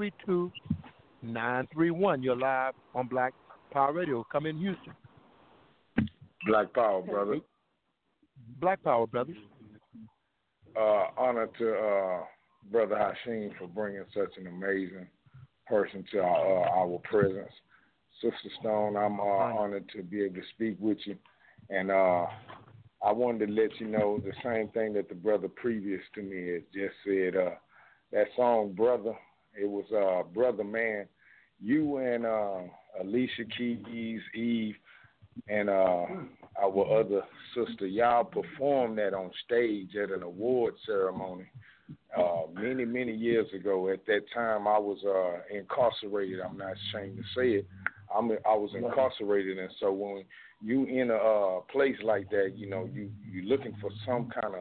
832-931. You're live on Black Power Radio. Come in Houston. Black Power, brother. Black Power, brother. Honor to Brother Hashim for bringing such an amazing person to our presence. Sister Stone, I'm honored to be able to speak with you. And I wanted to let you know the same thing that the brother previous to me had just said. That song, Brother, it was Brother Man. You and Alicia Keys, Eve, and our other sister, y'all performed that on stage at an award ceremony many, many years ago. At that time, I was incarcerated. I'm not ashamed to say it. I was incarcerated, and so when you in a place like that, you know, you're looking for some kind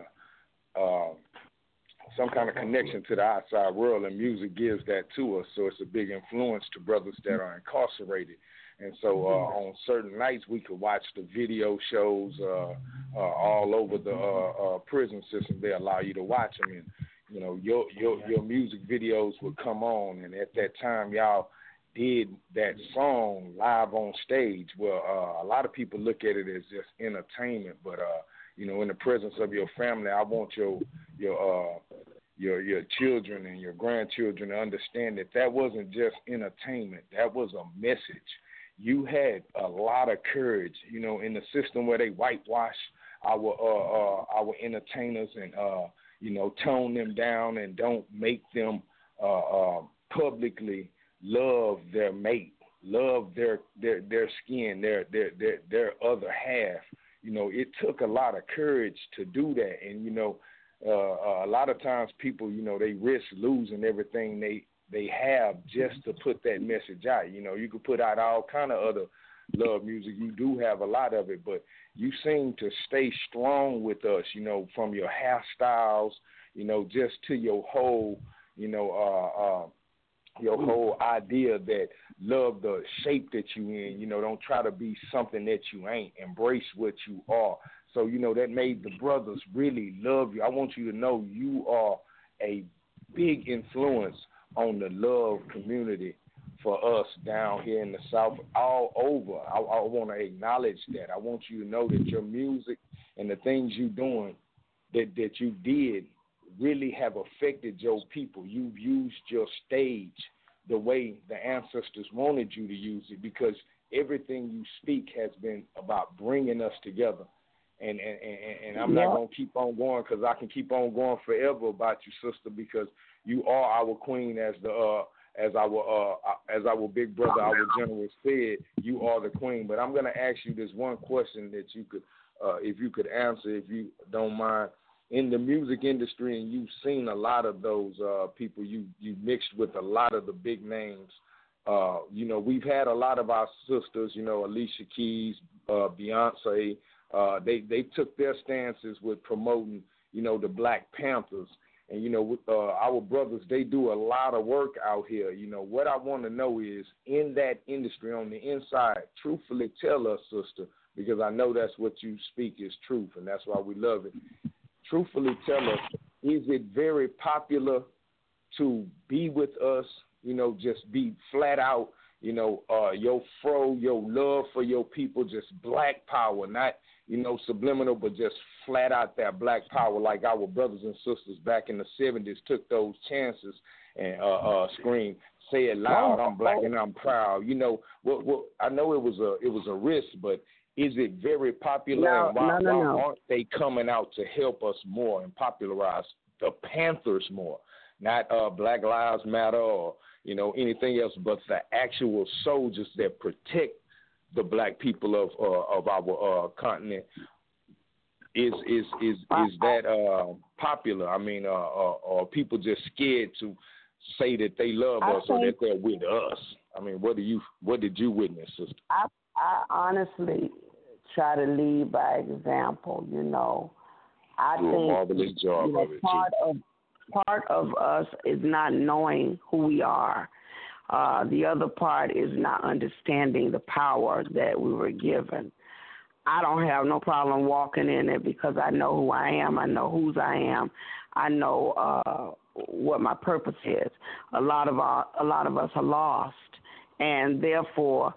of connection to the outside world, and music gives that to us. So it's a big influence to brothers that are incarcerated. And so on certain nights, we could watch the video shows all over the prison system. They allow you to watch them, and you know your music videos would come on. And at that time, y'all did that song live on stage. Well, a lot of people look at it as just entertainment, but you know, in the presence of your family, I want your children and your grandchildren to understand that that wasn't just entertainment. That was a message. You had a lot of courage, you know, in the system where they whitewash our entertainers and you know, tone them down and don't make them publicly love their mate, love their skin, their other half. You know, it took a lot of courage to do that, and you know, a lot of times people, you know, they risk losing everything they have just to put that message out. You know, you could put out all kind of other love music. You do have a lot of it, but you seem to stay strong with us, you know, from your hairstyles, you know, just to your whole, you know, your whole idea that love the shape that you in, you know, don't try to be something that you ain't. Embrace what you are. So, you know, that made the brothers really love you. I want you to know you are a big influence on the love community for us down here in the South, all over. I want to acknowledge that. I want you to know that your music and the things you're doing that you did really have affected your people. You've used your stage the way the ancestors wanted you to use it, because everything you speak has been about bringing us together. And I'm not going to keep on going, because I can keep on going forever about you, sister, because you are our queen, as our big brother, our general said. You are the queen. But I'm going to ask you this one question that you could, if you could answer, if you don't mind. In the music industry, and you've seen a lot of those people, you mixed with a lot of the big names. You know, we've had a lot of our sisters, you know, Alicia Keys, Beyonce. They took their stances with promoting, you know, the Black Panthers. And, you know, with, our brothers, they do a lot of work out here. You know, what I want to know is, in that industry, on the inside, truthfully tell us, sister, because I know that's what you speak is truth, and that's why we love it. Truthfully tell us, is it very popular to be with us, you know, just be flat out, you know, your love for your people, just black power, not, you know, subliminal, but just flat out that black power, like our brothers and sisters back in the 70s took those chances and screamed, say it loud, I'm black and I'm proud. You know, I know it was a risk, but is it very popular? And why aren't they coming out to help us more and popularize the Panthers more? Not Black Lives Matter or, you know, anything else, but the actual soldiers that protect the black people of our continent. Is that popular? I mean, are people just scared to say that they love us or that they're with us? I mean, what did you witness, sister? I honestly try to lead by example. You know, I think a marvelous job, you know, part of us is not knowing who we are. The other part is not understanding the power that we were given. I don't have no problem walking in it because I know who I am. I know whose I am. I know what my purpose is. A lot of us are lost, and therefore,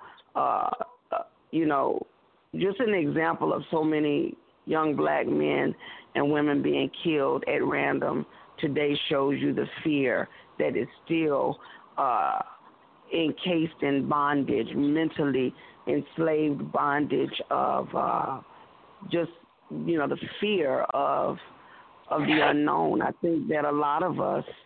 just an example of so many young black men and women being killed at random today shows you the fear that is still encased in bondage, mentally enslaved bondage of the fear of the unknown. I think that a lot of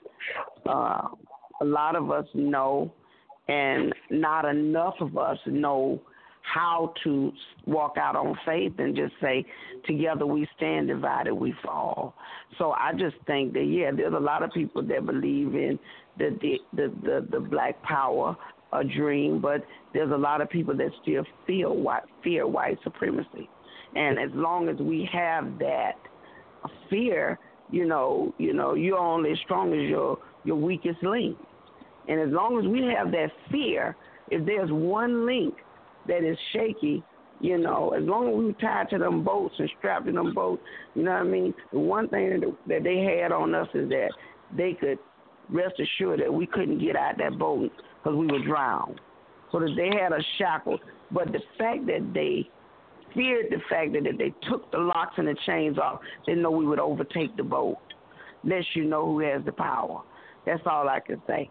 us know, and not enough of us know how to walk out on faith and just say, together we stand, divided we fall. So I just think that, there's a lot of people that believe in the Black Power dream, but there's a lot of people that still fear white supremacy. And as long as we have that fear, you're only as strong as your weakest link. And as long as we have that fear, if there's one link that is shaky, as long as we were tied to them boats and strapped to them boats, you know what I mean? The one thing that they had on us is that they could rest assured that we couldn't get out that boat because we were drowned. So that they had us shackled. But the fact that they feared the fact that if they took the locks and the chains off, they know we would overtake the boat. Lets you know who has the power. That's all I can say.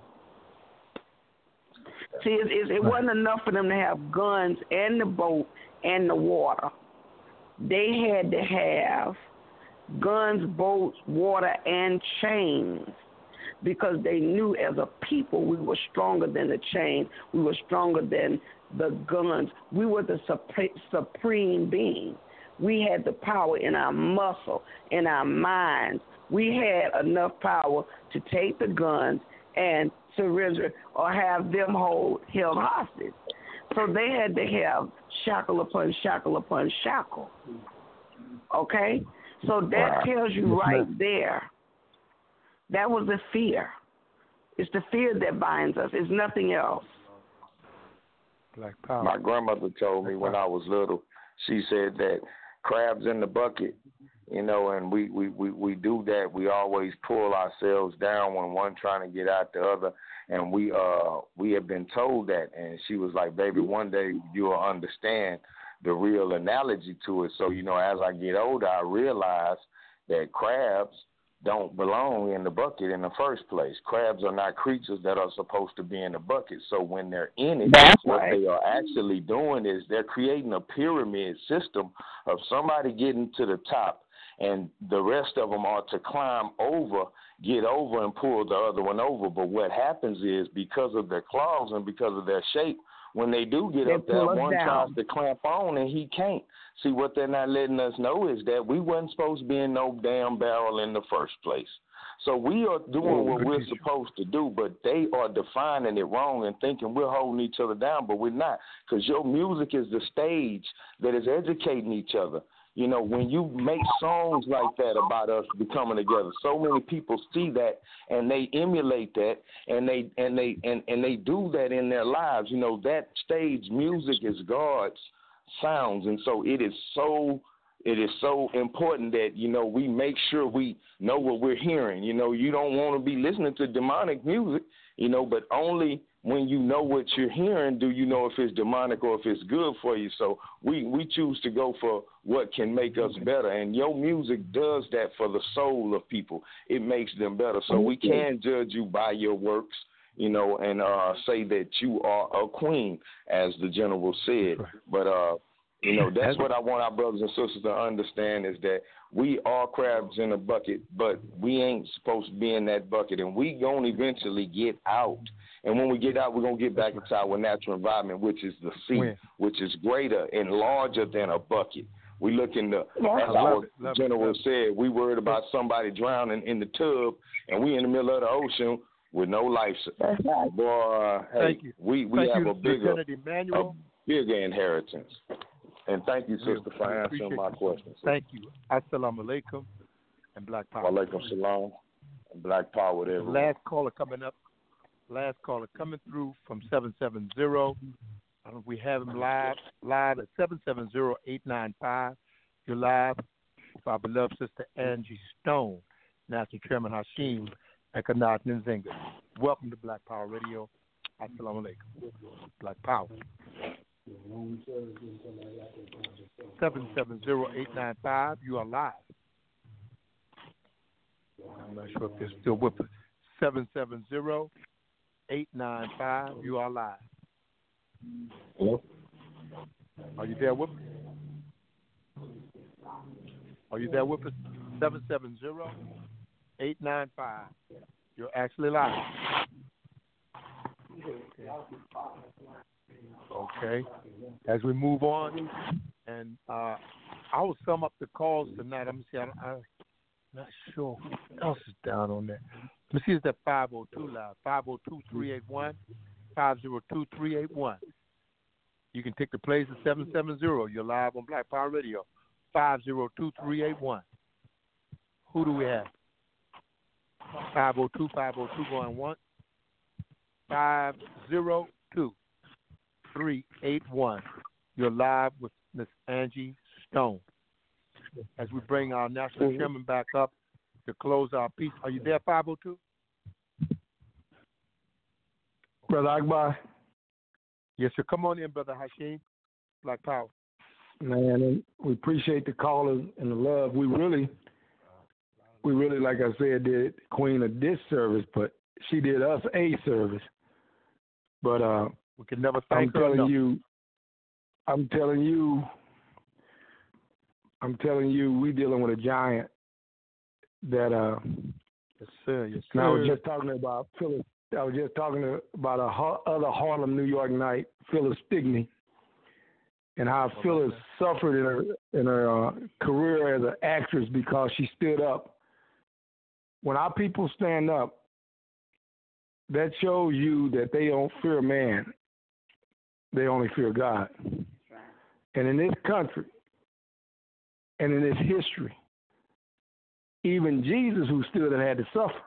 See, it wasn't enough for them to have guns and the boat and the water. They had to have guns, boats, water, and chains because they knew as a people we were stronger than the chain. We were stronger than the guns. We were the supreme being. We had the power in our muscle, in our minds. We had enough power to take the guns and surrender or have them held hostage. So they had to have shackle upon shackle upon shackle. Okay? So that tells you right there, that was the fear. It's the fear that binds us. It's nothing else. Black power. My grandmother told me when I was little, she said that crabs in the bucket, and we do that. We always pull ourselves down when one trying to get out the other. And we have been told that. And she was like, baby, one day you'll understand the real analogy to it. So, as I get older, I realize that crabs don't belong in the bucket in the first place. Crabs are not creatures that are supposed to be in the bucket. So when they're in it, what they are actually doing is they're creating a pyramid system of somebody getting to the top, and the rest of them are to climb over, get over, and pull the other one over. But what happens is, because of their claws and because of their shape, when they do get up there, one tries to clamp on and he can't. See, what they're not letting us know is that we wasn't supposed to be in no damn barrel in the first place. So we are doing what we're supposed to do, but they are defining it wrong and thinking we're holding each other down, but we're not, because your music is the stage that is educating each other. When you make songs like that about us becoming together, so many people see that and they emulate that and they do that in their lives. That stage music is God's sounds, and so it is so important that we make sure we know what we're hearing. You don't want to be listening to demonic music, but only when you know what you're hearing do you know if it's demonic or if it's good for you. So we choose to go for what can make us better, and your music does that for the soul of people. It makes them better. So we can judge you by your works, and say that you are a queen, as the general said. But that's what I want our brothers and sisters to understand, is that we are crabs in a bucket, but we ain't supposed to be in that bucket, and we gonna eventually get out. And when we get out, we're going to get back into our natural environment, which is the sea, which is greater and larger than a bucket. We look in the, as our general said, we worried about somebody drowning in the tub, and we in the middle of the ocean with no life. Boy, hey, we have a bigger inheritance. And thank you, sister, for answering my questions. Thank you. Assalamu alaikum and Black Power. Walaikum salam and Black Power to everyone. Last caller coming up. Last caller coming through from 770. I don't know if we have him live at 770-895. You're live with our beloved sister Angie Stone, National Chairman Hashim, and Kanat Nzinga. Welcome to Black Power Radio. Assalamu alaikum. Black Power. 770-895. You are live. I'm not sure if they're still with us. 770-895. You are live. Hello? Are you there with us? Are you there with us? 770-895. You're actually live. Okay. As we move on, and I will sum up the calls tonight. Let me see. I'm not sure who else is down on that. Let me see. It's that 502 live. 502-381. You can take the place at 770. You're live on Black Power Radio. 502-381. Who do we have? 502 going once. 502-381. You're live with Miss Angie Stone. As we bring our national chairman back up to close our piece. Are you there, 502? Brother Akbar? Yes, sir. Come on in, Brother Hashim. Black Power. Man, we appreciate the callers and the love. We really, like I said, did Queen a disservice, but she did us a service. But we can never thank her enough. I'm telling you, we dealing with a giant that yes, sir. And I was just talking about Phyllis. I was just talking about other Harlem, New York night, Phyllis Stigney, and how Phyllis suffered in her career as an actress because she stood up. When our people stand up, that shows you that they don't fear man. They only fear God. And in this country, and in this history, even Jesus, who stood and had to suffer,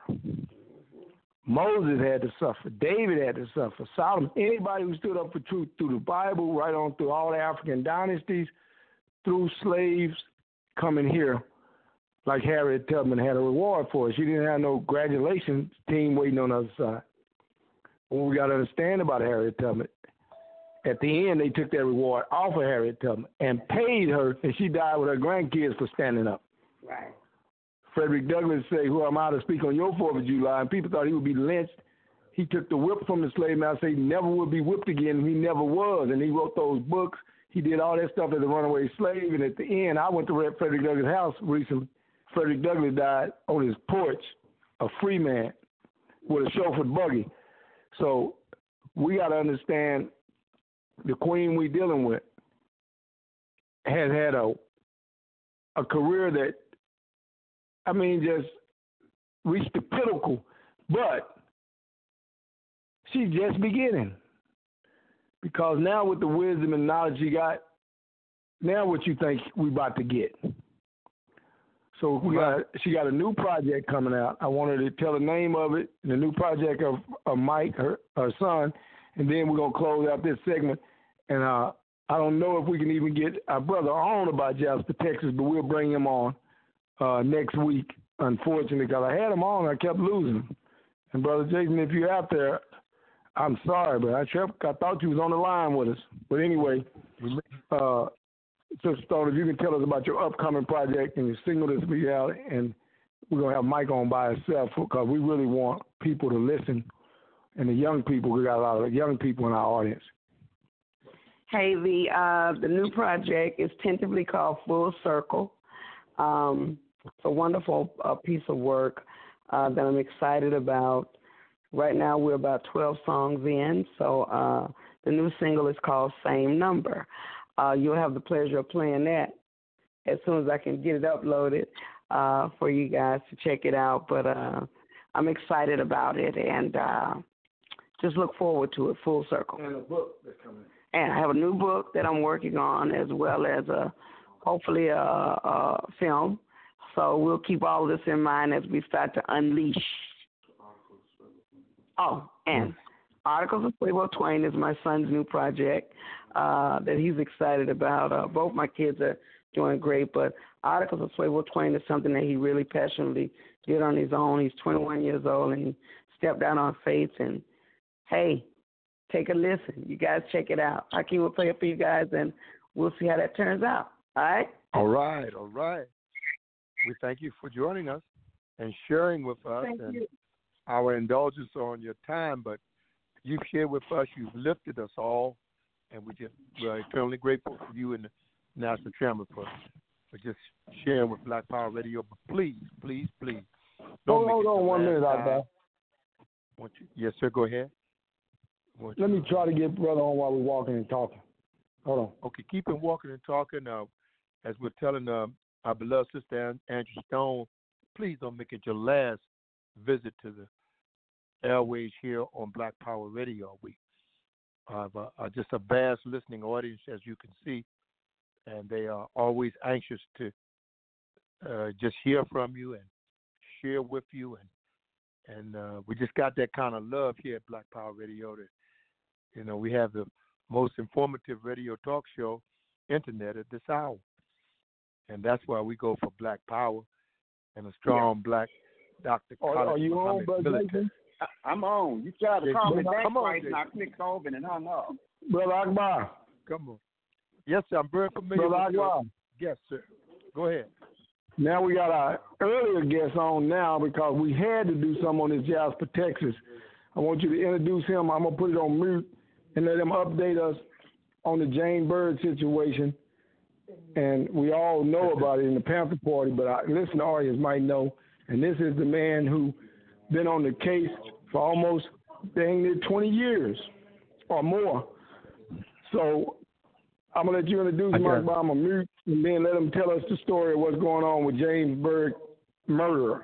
Moses had to suffer, David had to suffer, Solomon, anybody who stood up for truth through the Bible, right on through all the African dynasties, through slaves coming here, like Harriet Tubman had a reward for us. She didn't have no graduation team waiting on the other side. What we got to understand about Harriet Tubman, at the end, they took that reward off of Harriet Tubman and paid her, and she died with her grandkids for standing up. Right. Frederick Douglass said, "Who am I to speak on your 4th of July?" And people thought he would be lynched. He took the whip from the slave master, said he never would be whipped again, and he never was. And he wrote those books. He did all that stuff as a runaway slave. And at the end, I went to Frederick Douglass' house recently. Frederick Douglass died on his porch, a free man, with a chauffeured buggy. So we got to understand the queen we dealing with has had a career that, I mean, just reached the pinnacle, but she's just beginning. Because now with the wisdom and knowledge she got, now what you think we about to get? So she got a new project coming out. I want her to tell the name of it, the new project of Mike, her son, and then we're going to close out this segment. And I don't know if we can even get our brother on about Jasper, Texas, but we'll bring him on next week, unfortunately, because I had him on and I kept losing him. And Brother Jason, if you're out there, I'm sorry, but I thought you was on the line with us. But anyway, Sister Stone, if you can tell us about your upcoming project and your single that's be out, and we're going to have Mike on by himself because we really want people to listen, and the young people, we got a lot of young people in our audience. Hey, the new project is tentatively called Full Circle. It's a wonderful piece of work that I'm excited about. Right now we're about 12 songs in, so the new single is called Same Number. You'll have the pleasure of playing that as soon as I can get it uploaded for you guys to check it out. But I'm excited about it, and just look forward to it, Full Circle. And a book that's coming. And I have a new book that I'm working on, as well as hopefully a film. So we'll keep all of this in mind as we start to unleash Oh, and Articles of Playboy Twain is my son's new project that he's excited about. Both my kids are doing great, but Articles of Playboy Twain is something that he really passionately did on his own. He's 21 years old, and he stepped out on faith. And, hey, take a listen. You guys check it out. Hakeem will play it for you guys, and we'll see how that turns out. All right? All right, all right. We thank you for joining us and sharing with us and our indulgence on your time, but you've shared with us, you've lifted us all, and we're eternally grateful for you and the National Chairman for just sharing with Black Power Radio. But please, please, please, don't hold on 1 minute, Akbar. Yes, sir, go ahead. Let me try to get brother on while we're walking and talking. Hold on. Okay, keep him walking and talking. As we're telling our beloved sister Andrew Stone, please don't make it your last visit to the airways here on Black Power Radio. We have just a vast listening audience, as you can see, and they are always anxious to just hear from you and share with you. And we just got that kind of love here at Black Power Radio that, we have the most informative radio talk show, internet, at this hour. And that's why we go for Black Power and a strong black Dr. Are you on, Brother Jason? I'm on. You tried to call me back twice, and I clicked over and hung up. Brother Akbar. Come on. Yes, sir. I'm very familiar Brother with Akbar. Yes, sir. Go ahead. Now we got our earlier guest on now because we had to do something on this Jasper, Texas. I want you to introduce him. I'm going to put it on mute and let him update us on the Jane Bird situation. And we all know about it in the Panther Party, but our listening audience might know. And this is the man who been on the case for almost dang near 20 years or more. So I'm going to let you introduce him. I'm going to mute and then let him tell us the story of what's going on with James Byrd murderer.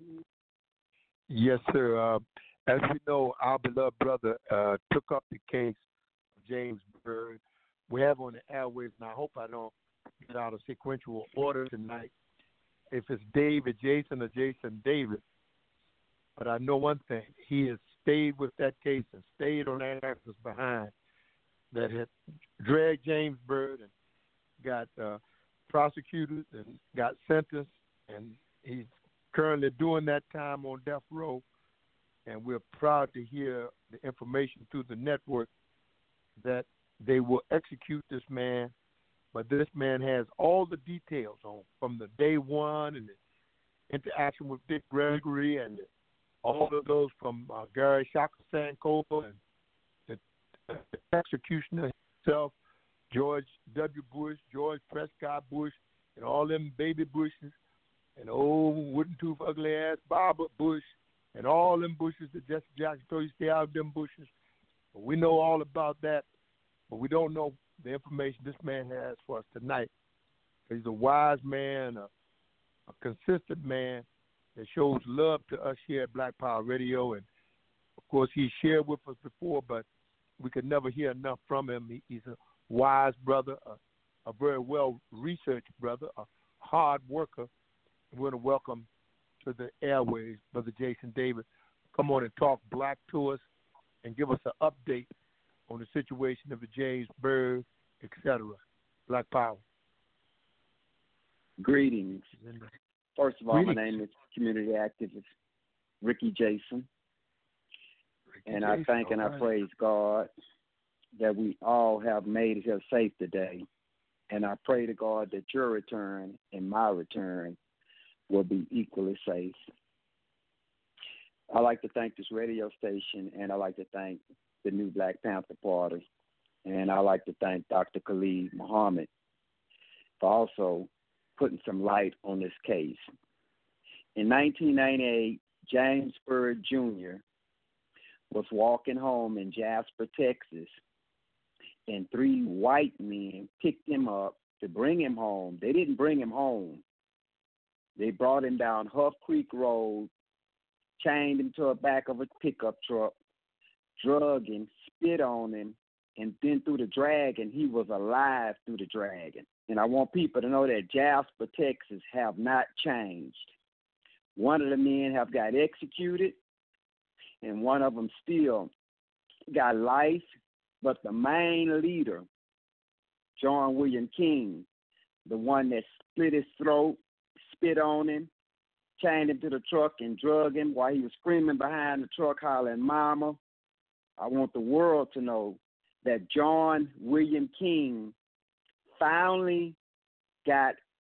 Yes, sir. As we know, our beloved brother took up the case of James Byrd. We have on the airways, and I hope I don't get out of sequential order tonight, if it's David Jason or Jason David. But I know one thing. He has stayed with that case and stayed on that axis behind that had dragged James Byrd and got prosecuted and got sentenced. And he's currently doing that time on death row. And we're proud to hear the information through the network that they will execute this man. But this man has all the details on from the day one and the interaction with Dick Gregory and all of those from Gary Shaka Sankofa and the executioner himself, George W. Bush, George Prescott Bush, and all them baby Bushes, and old wooden tooth ugly ass Barbara Bush, and all them Bushes that Jesse Jackson told you stay out of them bushes. But we know all about that, but we don't know the information this man has for us tonight. He's a wise man, a consistent man that shows love to us here at Black Power Radio. And, of course, he shared with us before, but we could never hear enough from him. He's a wise brother, a very well-researched brother, a hard worker. We're going to welcome to the airways Brother Jason David. Come on and talk black to us and give us an update on the situation of the James Byrd, etc. Black Power. Greetings. First of all, my name is community activist Ricky Jason. And I thank and I praise God that we all have made it here safe today. And I pray to God that your return and my return will be equally safe. I like to thank this radio station, and I like to thank the new Black Panther Party. And I like to thank Dr. Khalid Muhammad for also putting some light on this case. In 1998, James Byrd Jr. was walking home in Jasper, Texas, and 3 white men picked him up to bring him home. They didn't bring him home. They brought him down Huff Creek Road, chained him to the back of a pickup truck, drug him, spit on him, and then through the dragon, he was alive through the dragon. And I want people to know that Jasper, Texas have not changed. One of the men have got executed, and one of them still got life. But the main leader, John William King, the one that split his throat, spit on him, chained him to the truck and drug him while he was screaming behind the truck, hollering, "Mama." I want the world to know that John William King finally got